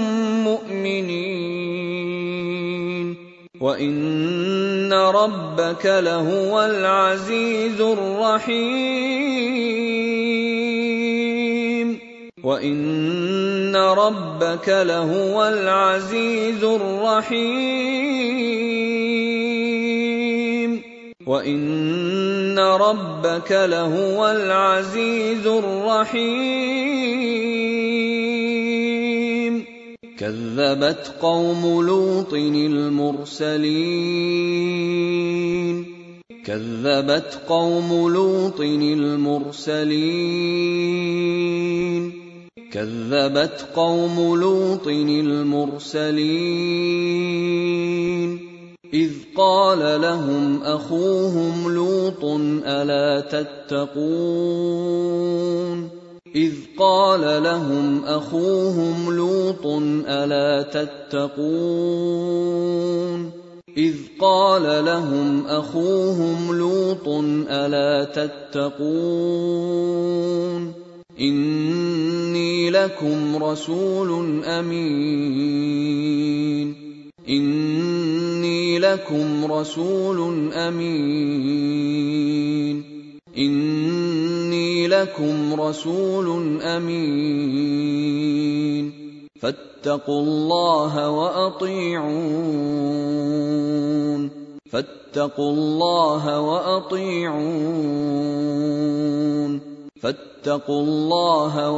مؤمنين وإن ربك لهو العزيز الرحيم وإن ربك لهو العزيز الرحيم وإن ربك لهو العزيز الرحيم كذبت قوم لوط المرسلين كذبت قوم لوط المرسلين كذبت قوم لوط المرسلين إذ قال لهم أخوهم لوط ألا تتقون إذ قال لهم أخوهم لوط ألا تتقون إذ قال لهم أخوهم لوط ألا تتقون إني لكم رسول أمين إني لكم رسول أمين إني لكم رسول أمين فاتقوا الله وأطيعون فاتقوا الله وأطيعون فاتقوا الله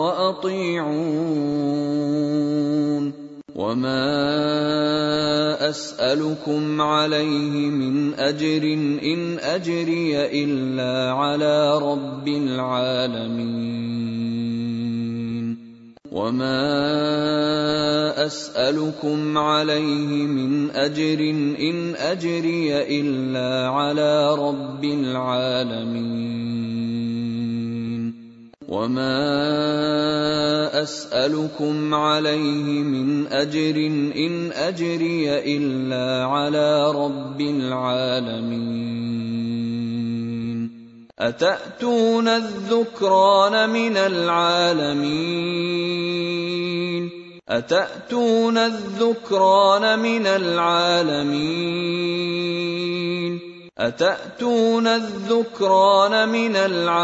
وأطيعون وما أسألكم عليه من أجر إن أجري إلا على رب العالمين وما أسألكم عليه من أجر إن أجري إلا على رب العالمين وما أسألكم عليه من أجر إن أجري إلا على رب العالمين أتأتون الذكران من العالمين أتأتون الذكران من العالمين أتأتون الذكران من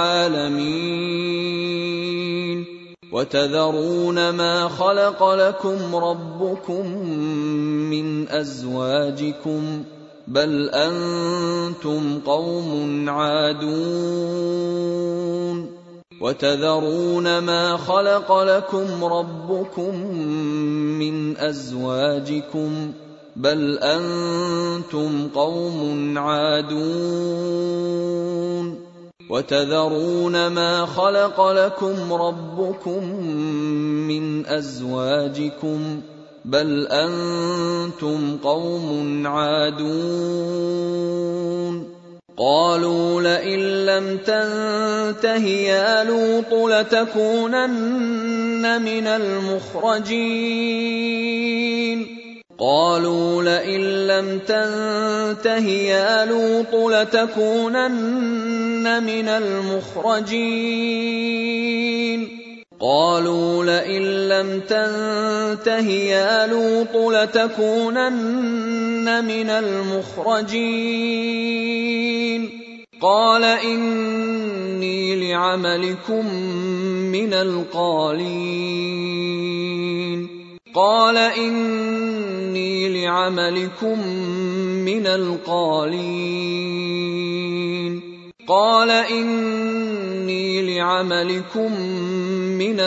العالمين وتذرون ما خلق لكم ربكم من أزواجكم بل أنتم قوم عادون وتذرون ما خلق لكم ربكم من أزواجكم بل أنتم قوم عادون وتذرون ما خلق لكم ربكم من أزواجكم بل أنتم قوم عادون قالوا لئن لم تنته يا لوط لتكونن من المخرجين قالوا لئن لم تنته يا لوط لتكونن من المخرجين قالوا لئن لم تنته يا لوط لتكونن من المخرجين قال إني لعملكم من القالين قال إني لعملكم من القالين قال إني لعملكم من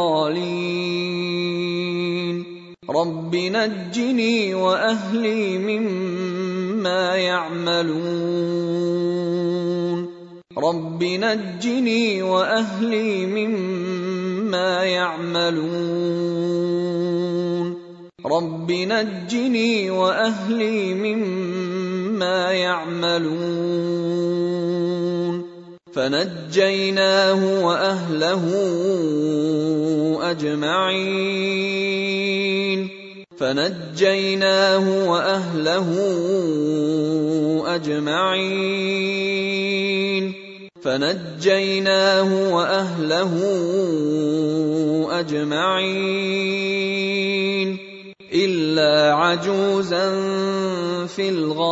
القالين رب نجني وأهلي مما يعملون رب نجني وأهلي مما يعملون رب نجني وأهلي مما يعملون فنجيناه وأهله أجمعين فنجيناه وأهله أجمعين فنجيناه وأهله أجمعين إلا عجوزا في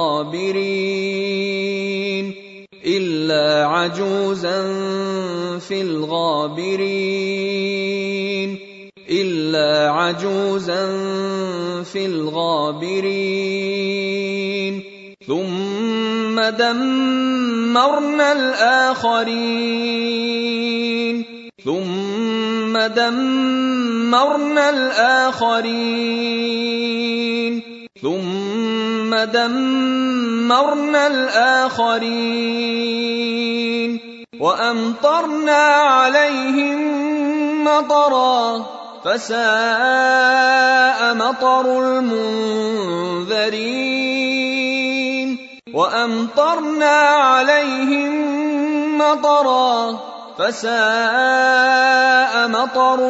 الغابرين إلا عجوزا في الغابرين إلا عجوزا في الغابرين ثم دمرنا الآخرين ثم دمرنا الآخرين ثم دمرنا الآخرين وأمطرنا عليهم مطرا فساء مطر المنذرين وأمطرنا عليهم مطرا فساء مطر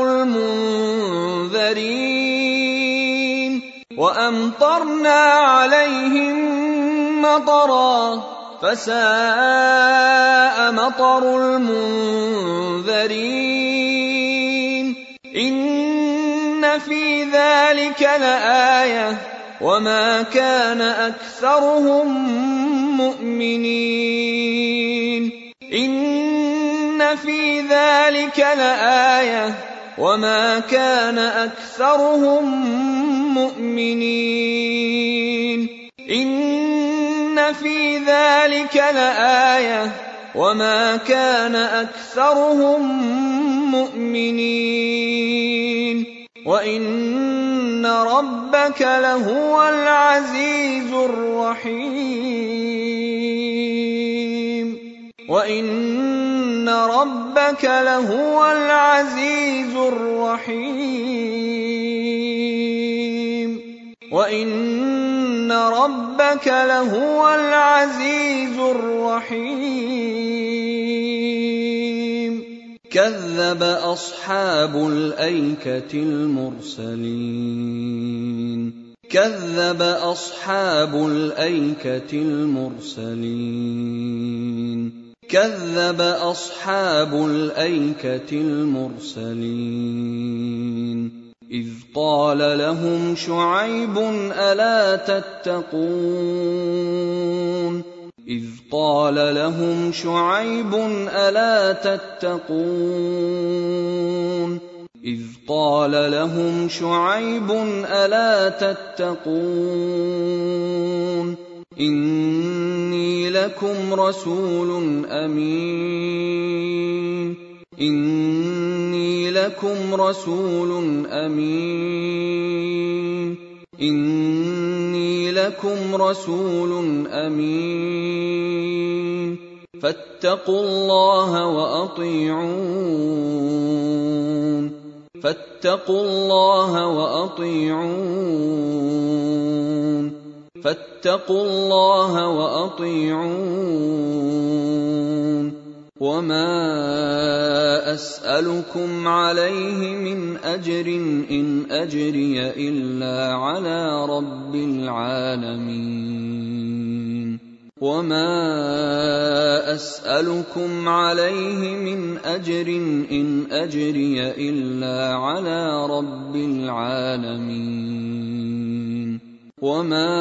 المنذرين وأمطرنا عليهم مطرا فساء مطر المنذرين إن في ذلك لآية وما كان أكثرهم مؤمنين إن في ذلك لآية وما كان أكثرهم مؤمنين إن في ذلك لآية وما كان أكثرهم مؤمنين وإن ربك لهو العزيز الرحيم وإن ربك لهو العزيز الرحيم وإن ربك لهو العزيز الرحيم كذب أصحاب الأيكة المرسلين كذب أصحاب الأيكة المرسلين كذب أصحاب الأيكة المرسلين إذ قال لهم شعيب ألا تتقون إذ قال لهم شعيب ألا تتقون إذ قال لهم شعيب ألا تتقون إني لكم رسول أمين إني لكم رسول أمين إني لكم رسول أمين فاتقوا الله وأطيعون فاتقوا الله وأطيعون فاتقوا الله وأطيعون وما أسألكم عليه من أجر إن أجري إلا على رب العالمين وما أسألكم عليه من أجر إن أجري إلا على رب العالمين وما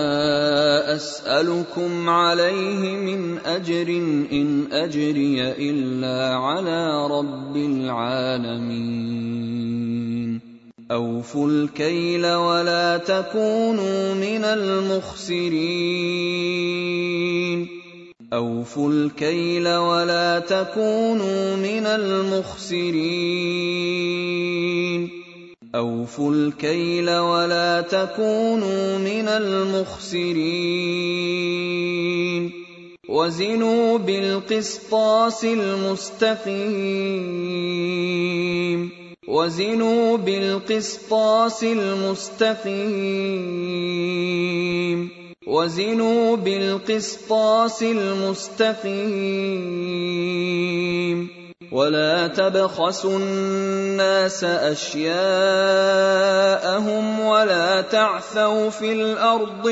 أسألكم عليه من أجر إن أجري إلا على رب العالمين أوفوا الكيل ولا تكونوا من المخسرين أوفوا الكيل ولا تكونوا من المخسرين أوفوا الكيل ولا تكونوا من المخسرين وزنوا بالقسطاس المستقيم وزنوا بالقسطاس المستقيم وزنوا بالقسطاس المستقيم ولا تبخسوا الناس أشياءهم ولا تعثوا في الأرض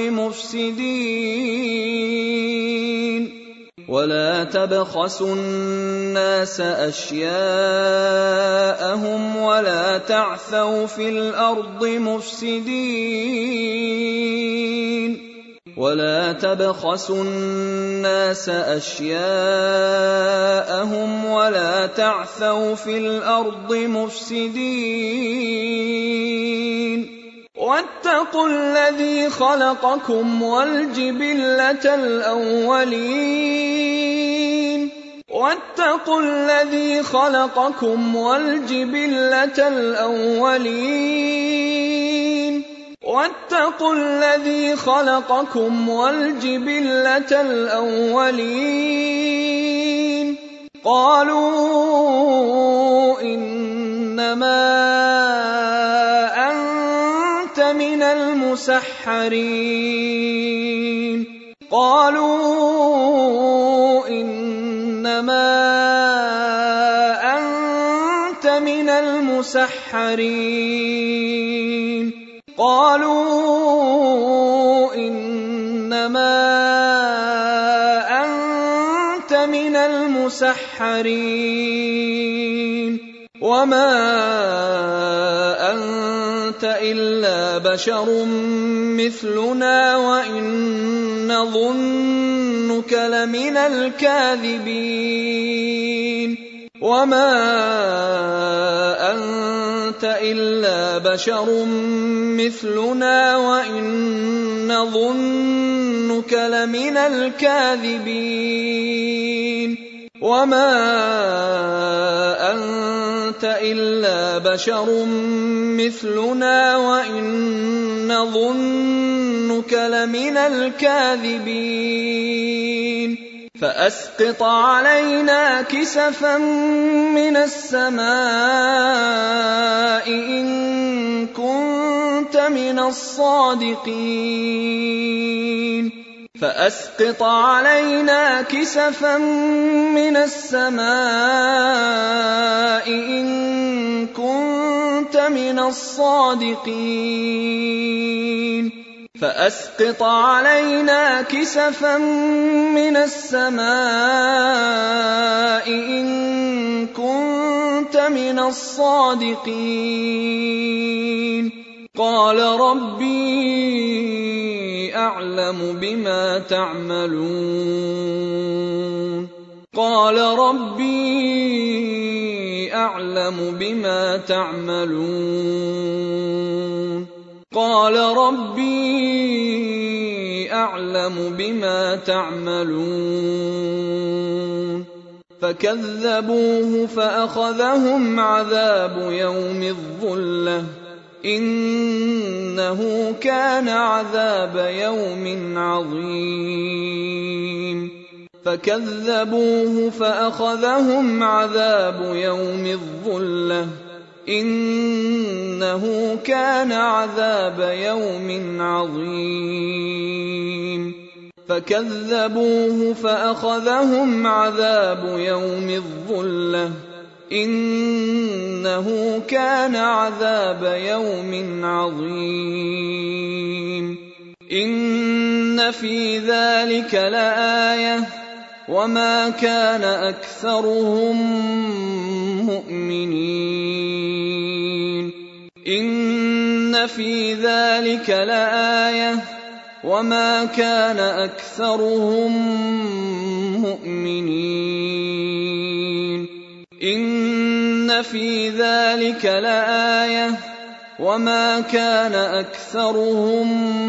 مفسدين ولا تبخسوا الناس أشياءهم ولا تعثوا في الأرض مفسدين ولا تبخسوا الناس أشياءهم ولا تعثوا في الأرض مفسدين واتقوا الذي خلقكم والجبلة الأولين واتقوا الذي خلقكم والجبلة الأولين واتقوا الذي خلقكم والجبلة الأولين قالوا إنما أنت من المسحرين قالوا إنما أنت من المسحرين قالوا إنما أنت من المسحرين وما أنت إلا بشر مثلنا وإن نظنك لمن الكاذبين وما أنت إلا بشر مثلنا وإن نظنك لمن الكاذبين وما أنت إلا بشر مثلنا وإن نظنك لمن الكاذبين فأسقط علينا كسفا من السماء إن كنت من الصادقين فأسقط علينا كسفا من السماء إن كنت من الصادقين فأسقط علينا كسفا من السماء إن كنت من الصادقين قال ربي أعلم بما تعملون قال ربي أعلم بما تعملون قال ربي أعلم بما تعملون فكذبوه فأخذهم عذاب يوم الظلة إنه كان عذاب يوم عظيم فكذبوه فأخذهم عذاب يوم الظلة إنه كان عذاب يوم عظيم فكذبوه فأخذهم عذاب يوم الظلة إنه كان عذاب يوم عظيم إن في ذلك لآية وما كان أكثرهم مؤمنين إن في ذلك لآية وما كان أكثرهم مؤمنين إن في ذلك لآية وما كان أكثرهم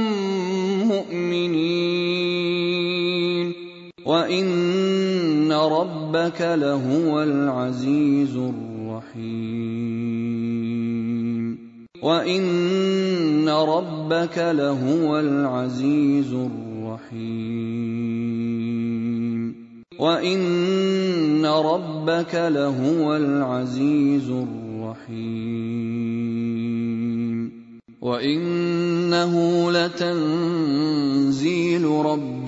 مؤمنين وإن ربك لهو العزيز الرحيم وإن ربك لهو العزيز الرحيم وَإِنَّ رَبَّكَ لَهُوَ الْعَزِيزُ الرَّحِيمُ وَإِنَّهُ لَتَنزِيلُ رَبِّ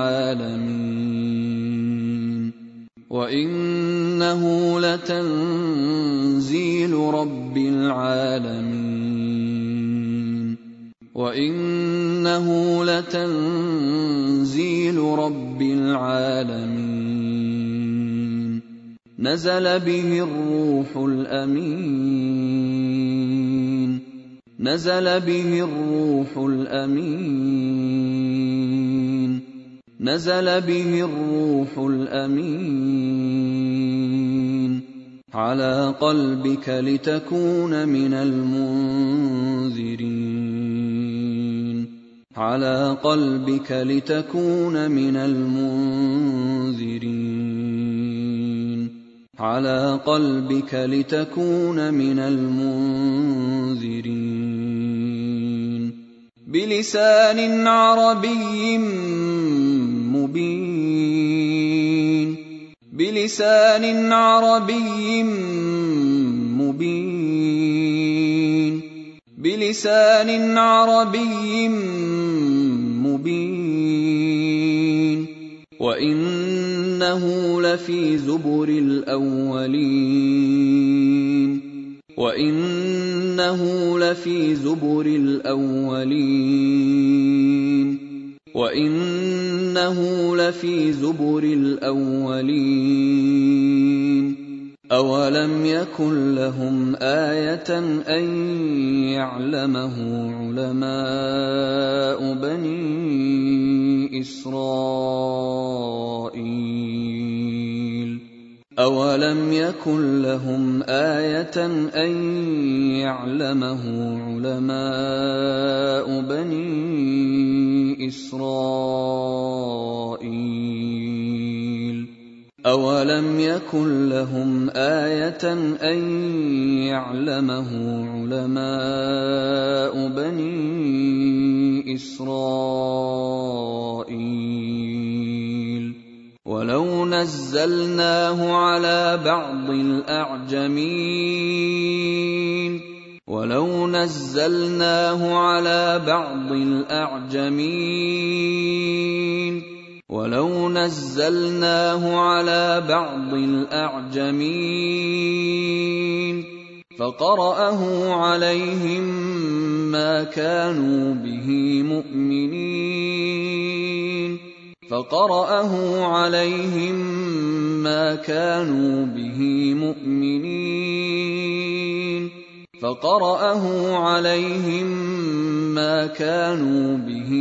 الْعَالَمِينَ وَإِنَّهُ لَتَنزِيلُ رَبِّ الْعَالَمِينَ وَإِنَّهُ لَتَنزِيلُ رَبِّ الْعَالَمِينَ نَزَلَ بِهِ الرُّوحُ الْأَمِينُ نَزَلَ بِهِ الرُّوحُ الْأَمِينُ نَزَلَ بِهِ الرُّوحُ الْأَمِينُ عَلَى قَلْبِكَ لِتَكُونَ مِنَ الْمُنذِرِينَ عَلَى قَلْبِكَ لِتَكُونَ مِنَ الْمُنذِرِينَ عَلَى قَلْبِكَ لِتَكُونَ مِنَ الْمُنذِرِينَ بِلِسَانٍ عَرَبِيٍّ مُبِينٍ بِلِسَانٍ عَرَبِيٍّ مُبِينٍ بِلِسَانٍ عَرَبِيٍّ مُبِينٍ وَإِنَّهُ لَفِي زُبُرِ الْأَوَّلِينَ وَإِنَّهُ لَفِي زُبُرِ الْأَوَّلِينَ وَإِنَّهُ لَفِي زُبُرِ الْأَوَّلِينَ أَوَلَمْ يَكُنْ لَهُمْ آيَةً أَن يَعْلَمَهُ عُلَمَاءُ بَنِي إِسْرَائِيلَ أَوَلَمْ يَكُنْ لَهُمْ آيَةً أَن يَعْلَمَهُ عُلَمَاءُ بَنِي إِسْرَائِيلَ أَوَلَمْ يَكُنْ لَهُمْ آيَةً أَن يَعْلَمَهُ عُلَمَاءُ بَنِي إِسْرَائِيلَ وَلَوْ نَزَّلْنَاهُ عَلَى بَعْضِ الْأَعْجَمِينَ وَلَوْ نَزَّلْنَاهُ عَلَى بَعْضِ الْأَعْجَمِينَ وَلَوْ نَزَّلْنَاهُ عَلَى بَعْضِ الْأَعْجَمِينَ فَقَرَأَهُ عَلَيْهِم مَّا كَانُوا بِهِ مُؤْمِنِينَ فَقَرَأَهُ عَلَيْهِم مَّا كَانُوا بِهِ مُؤْمِنِينَ فَقَرَأَهُ عَلَيْهِم مَّا كَانُوا بِهِ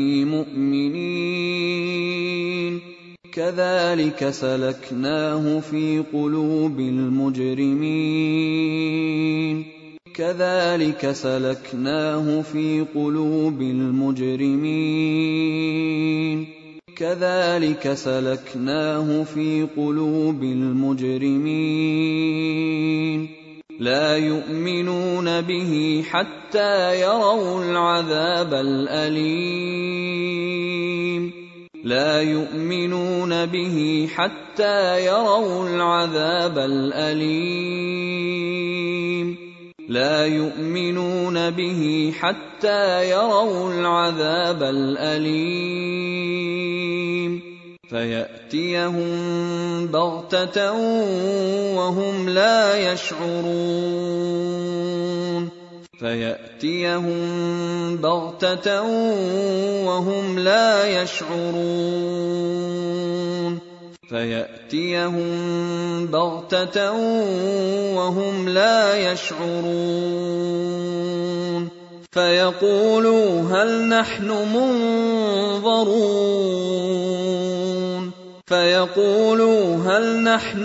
مُؤْمِنِينَ كَذَلِكَ سَلَكْنَاهُ فِي قُلُوبِ الْمُجْرِمِينَ كَذَلِكَ سَلَكْنَاهُ فِي قُلُوبِ الْمُجْرِمِينَ كَذَلِكَ سَلَكْنَاهُ فِي قُلُوبِ الْمُجْرِمِينَ لَا يُؤْمِنُونَ بِهِ حَتَّىٰ يَرَوُا الْعَذَابَ الْأَلِيمَ لَا يُؤْمِنُونَ بِهِ حَتَّىٰ يَرَوُا الْعَذَابَ الْأَلِيمَ لَا يُؤْمِنُونَ بِهِ حَتَّىٰ يَرَوُا الْعَذَابَ الْأَلِيمَ فَيَأْتِيَهُم بَغْتَةً وَهُمْ لَا يَشْعُرُونَ فَيَأْتِيَهُم بَغْتَةً وَهُمْ لا يَشْعُرُونَ فَيَأْتِيَهُم بَغْتَةً وَهُمْ لا يَشْعُرُونَ فَيَقُولُوا هَلْ نَحْنُ مُنظَرُونَ فَيَقُولُوا هَلْ نَحْنُ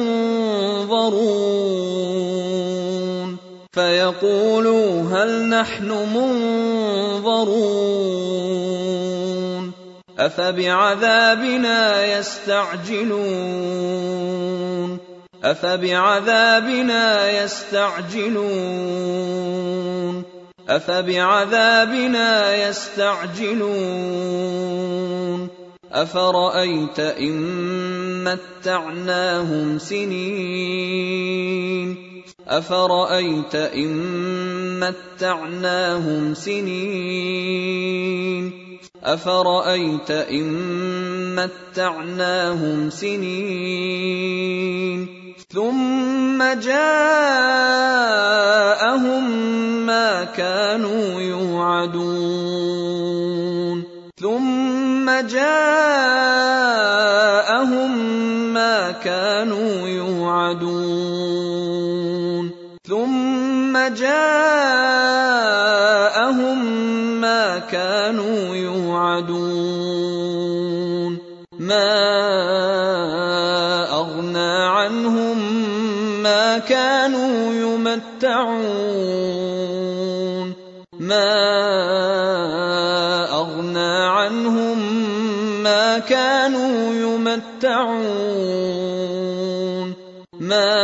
مُنظَرُونَ فَيَقُولُوا هَلْ نَحْنُ مُنظَرُونَ أَفَبِعَذَابِنَا يَسْتَعْجِلُونَ أَفَبِعَذَابِنَا يَسْتَعْجِلُونَ أَفَبِعَذَابِنَا يَسْتَعْجِلُونَ أفرأيت إن متعناهم سنين أفرأيت إن متعناهم سنين أفرأيت إن متعناهم سنين ثم جاءهم ما كانوا يوعدون ثم جاءهم ما كانوا يوعدون ثم جاءهم ما كانوا يوعدون ما أغنى عنهم ما كانوا يمتعون ما أغنى عنهم ما كانوا يمتعون ما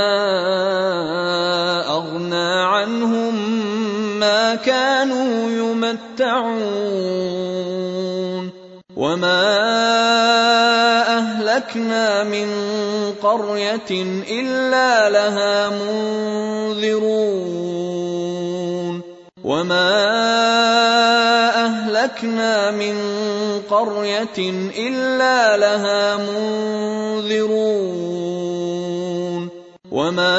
أغنى عنهم ما كانوا يمتعون وما أهلكنا من قرية إلا لها منذرون وما أهلكنا من قرية إلا لها منذرون وما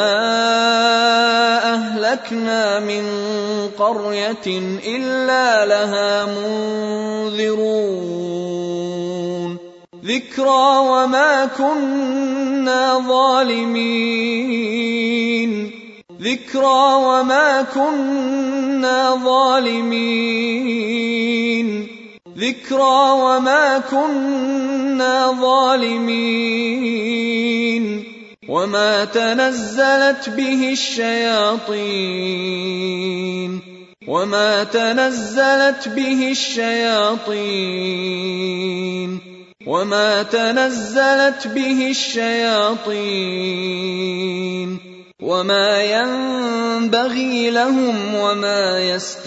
أهلكنا من قرية إلا لها منذرون ذكرى وما كنا ظالمين ذكرى وما كنا ظالمين ذكرى وما كنا ظالمين وما تنزلت به الشياطين وما تنزلت به الشياطين وما تنزلت به الشياطين وما ينبغي لهم وما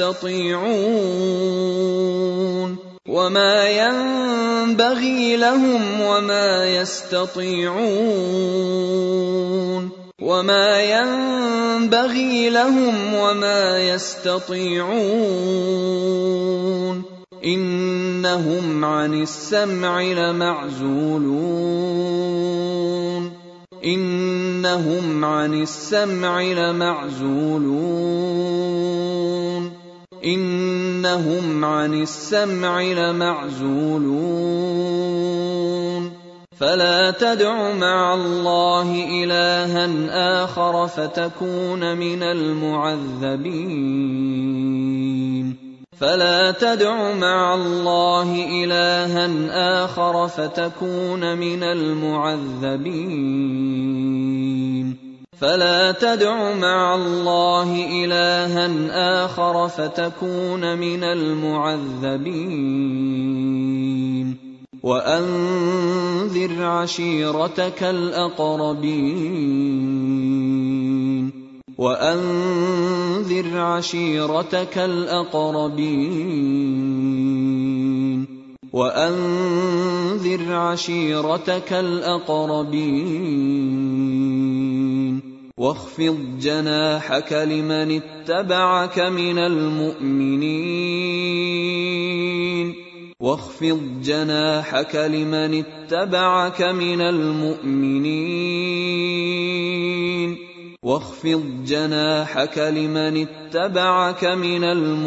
يستطيعون وما ينبغي لهم وما يستطيعون وما ينبغي لهم وما يستطيعون إنهم عن السمع لمعزولون إنهم عن السمع لمعزولون إنهم عن السمع لمعزولون فلا تدع مع الله إلها آخر فتكون من المعذبين فلا تدع مع الله إلها آخر فتكون من المعذبين فلا تدع مع الله إلها آخر فتكون من المعذبين وأنذر عشيرتك الأقربين وأنذر عشيرتك الأقربين وأنذر عشيرتك الأقربين واخفض جناحك لمن اتبعك من المؤمنين واخفض جناحك لمن اتبعك من المؤمنين واخفض جناحك لمن اتبعك من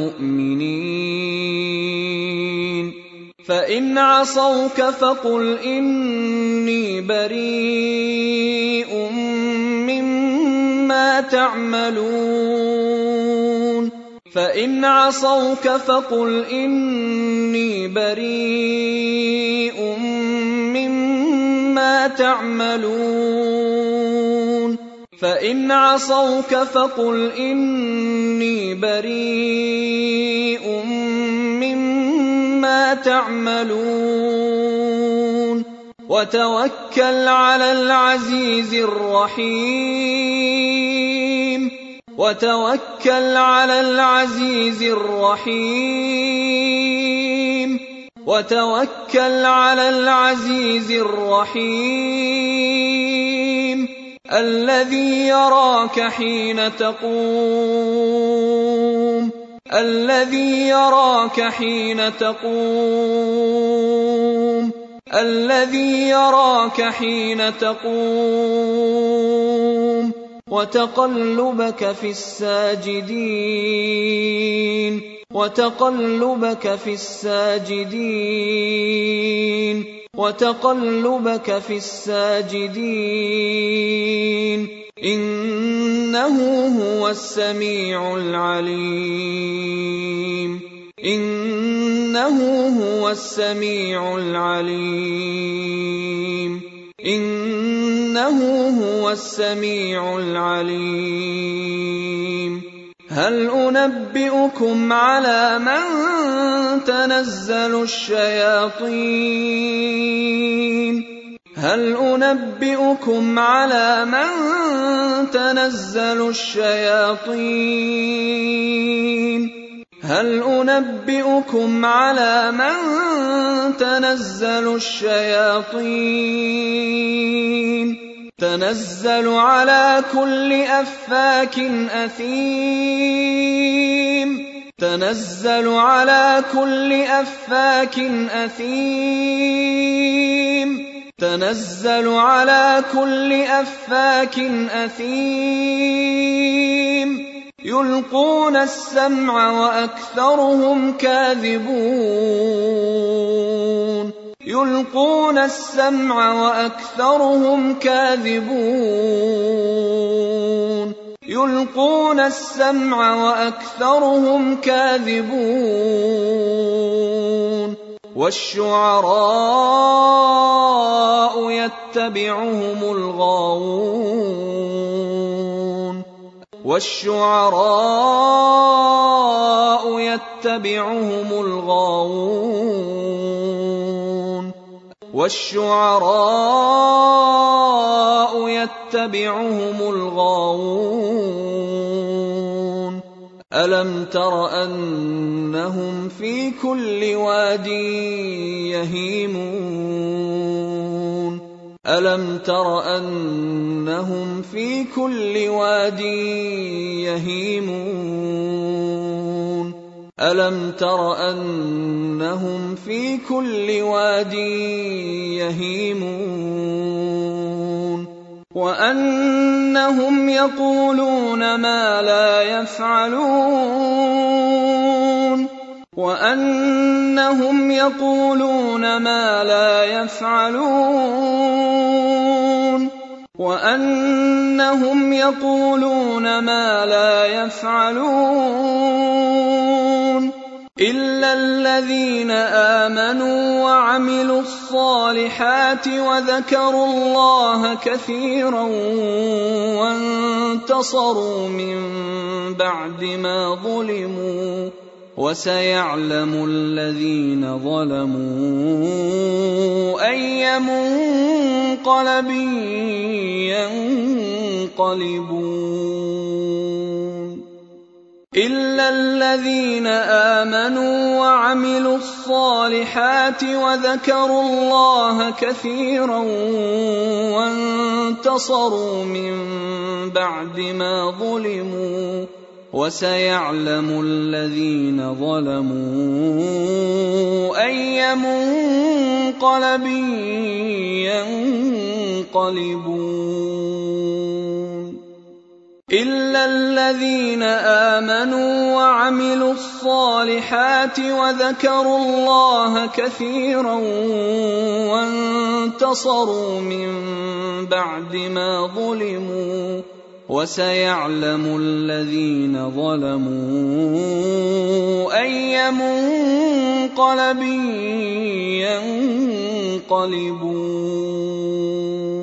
المؤمنين فإن عصوك فقل إني بريء مما تعملون فإن عصوك فقل إني بريء مما تعملون فإن عصوك فقل إني بريء مما تعملون وتوكل على العزيز الرحيم وتوكل على العزيز الرحيم وتوكل على العزيز الرحيم الذي يراك حين تقوم الذي يراك حين تقوم الذي يراك حين تقوم وتقلبك في الساجدين وتقلبك في الساجدين وتقلبك في الساجدين إنه هو السميع العليم إنه هو السميع العليم إنه هو السميع العليم هل أنبئكم على من تنزل الشياطين هل أنبئكم على من تنزل الشياطين هل أنبئكم على من تنزل الشياطين تنزل على كل أفاك أثيم تنزل على كل أفاك أثيم تنزل على كل أفاك أثيم يلقون السمع وأكثرهم كاذبون يلقون السمع وأكثرهم كاذبون يلقون السمع وأكثرهم كاذبون والشعراء يتبعهم الغاوون والشعراء يتبعهم الغاوون والشعراء يتبعهم الغاوون ألم تر أنهم في كل واد يهيمون ألم تر أنهم في كل واد يهيمون ألم تر أنهم في كل واد يهيمون وأنهم يقولون ما لا يفعلون وأنهم يقولون ما لا يفعلون وأنهم يقولون ما لا يفعلون إلا الذين آمنوا وعملوا الصالحات وذكروا الله كثيرا وانتصروا من بعد ما ظلموا وسيعلم الذين ظلموا أي منقلب ينقلبون إلا الذين آمنوا وعملوا الصالحات وذكروا الله كثيرا وانتصروا من بعد ما ظلموا وسيعلم الذين ظلموا أي منقلب ينقلبون إلا الذين آمنوا وعملوا الصالحات وذكروا الله كثيرا وانتصروا من بعد ما ظلموا وسيعلم الذين ظلموا أي منقلب ينقلبون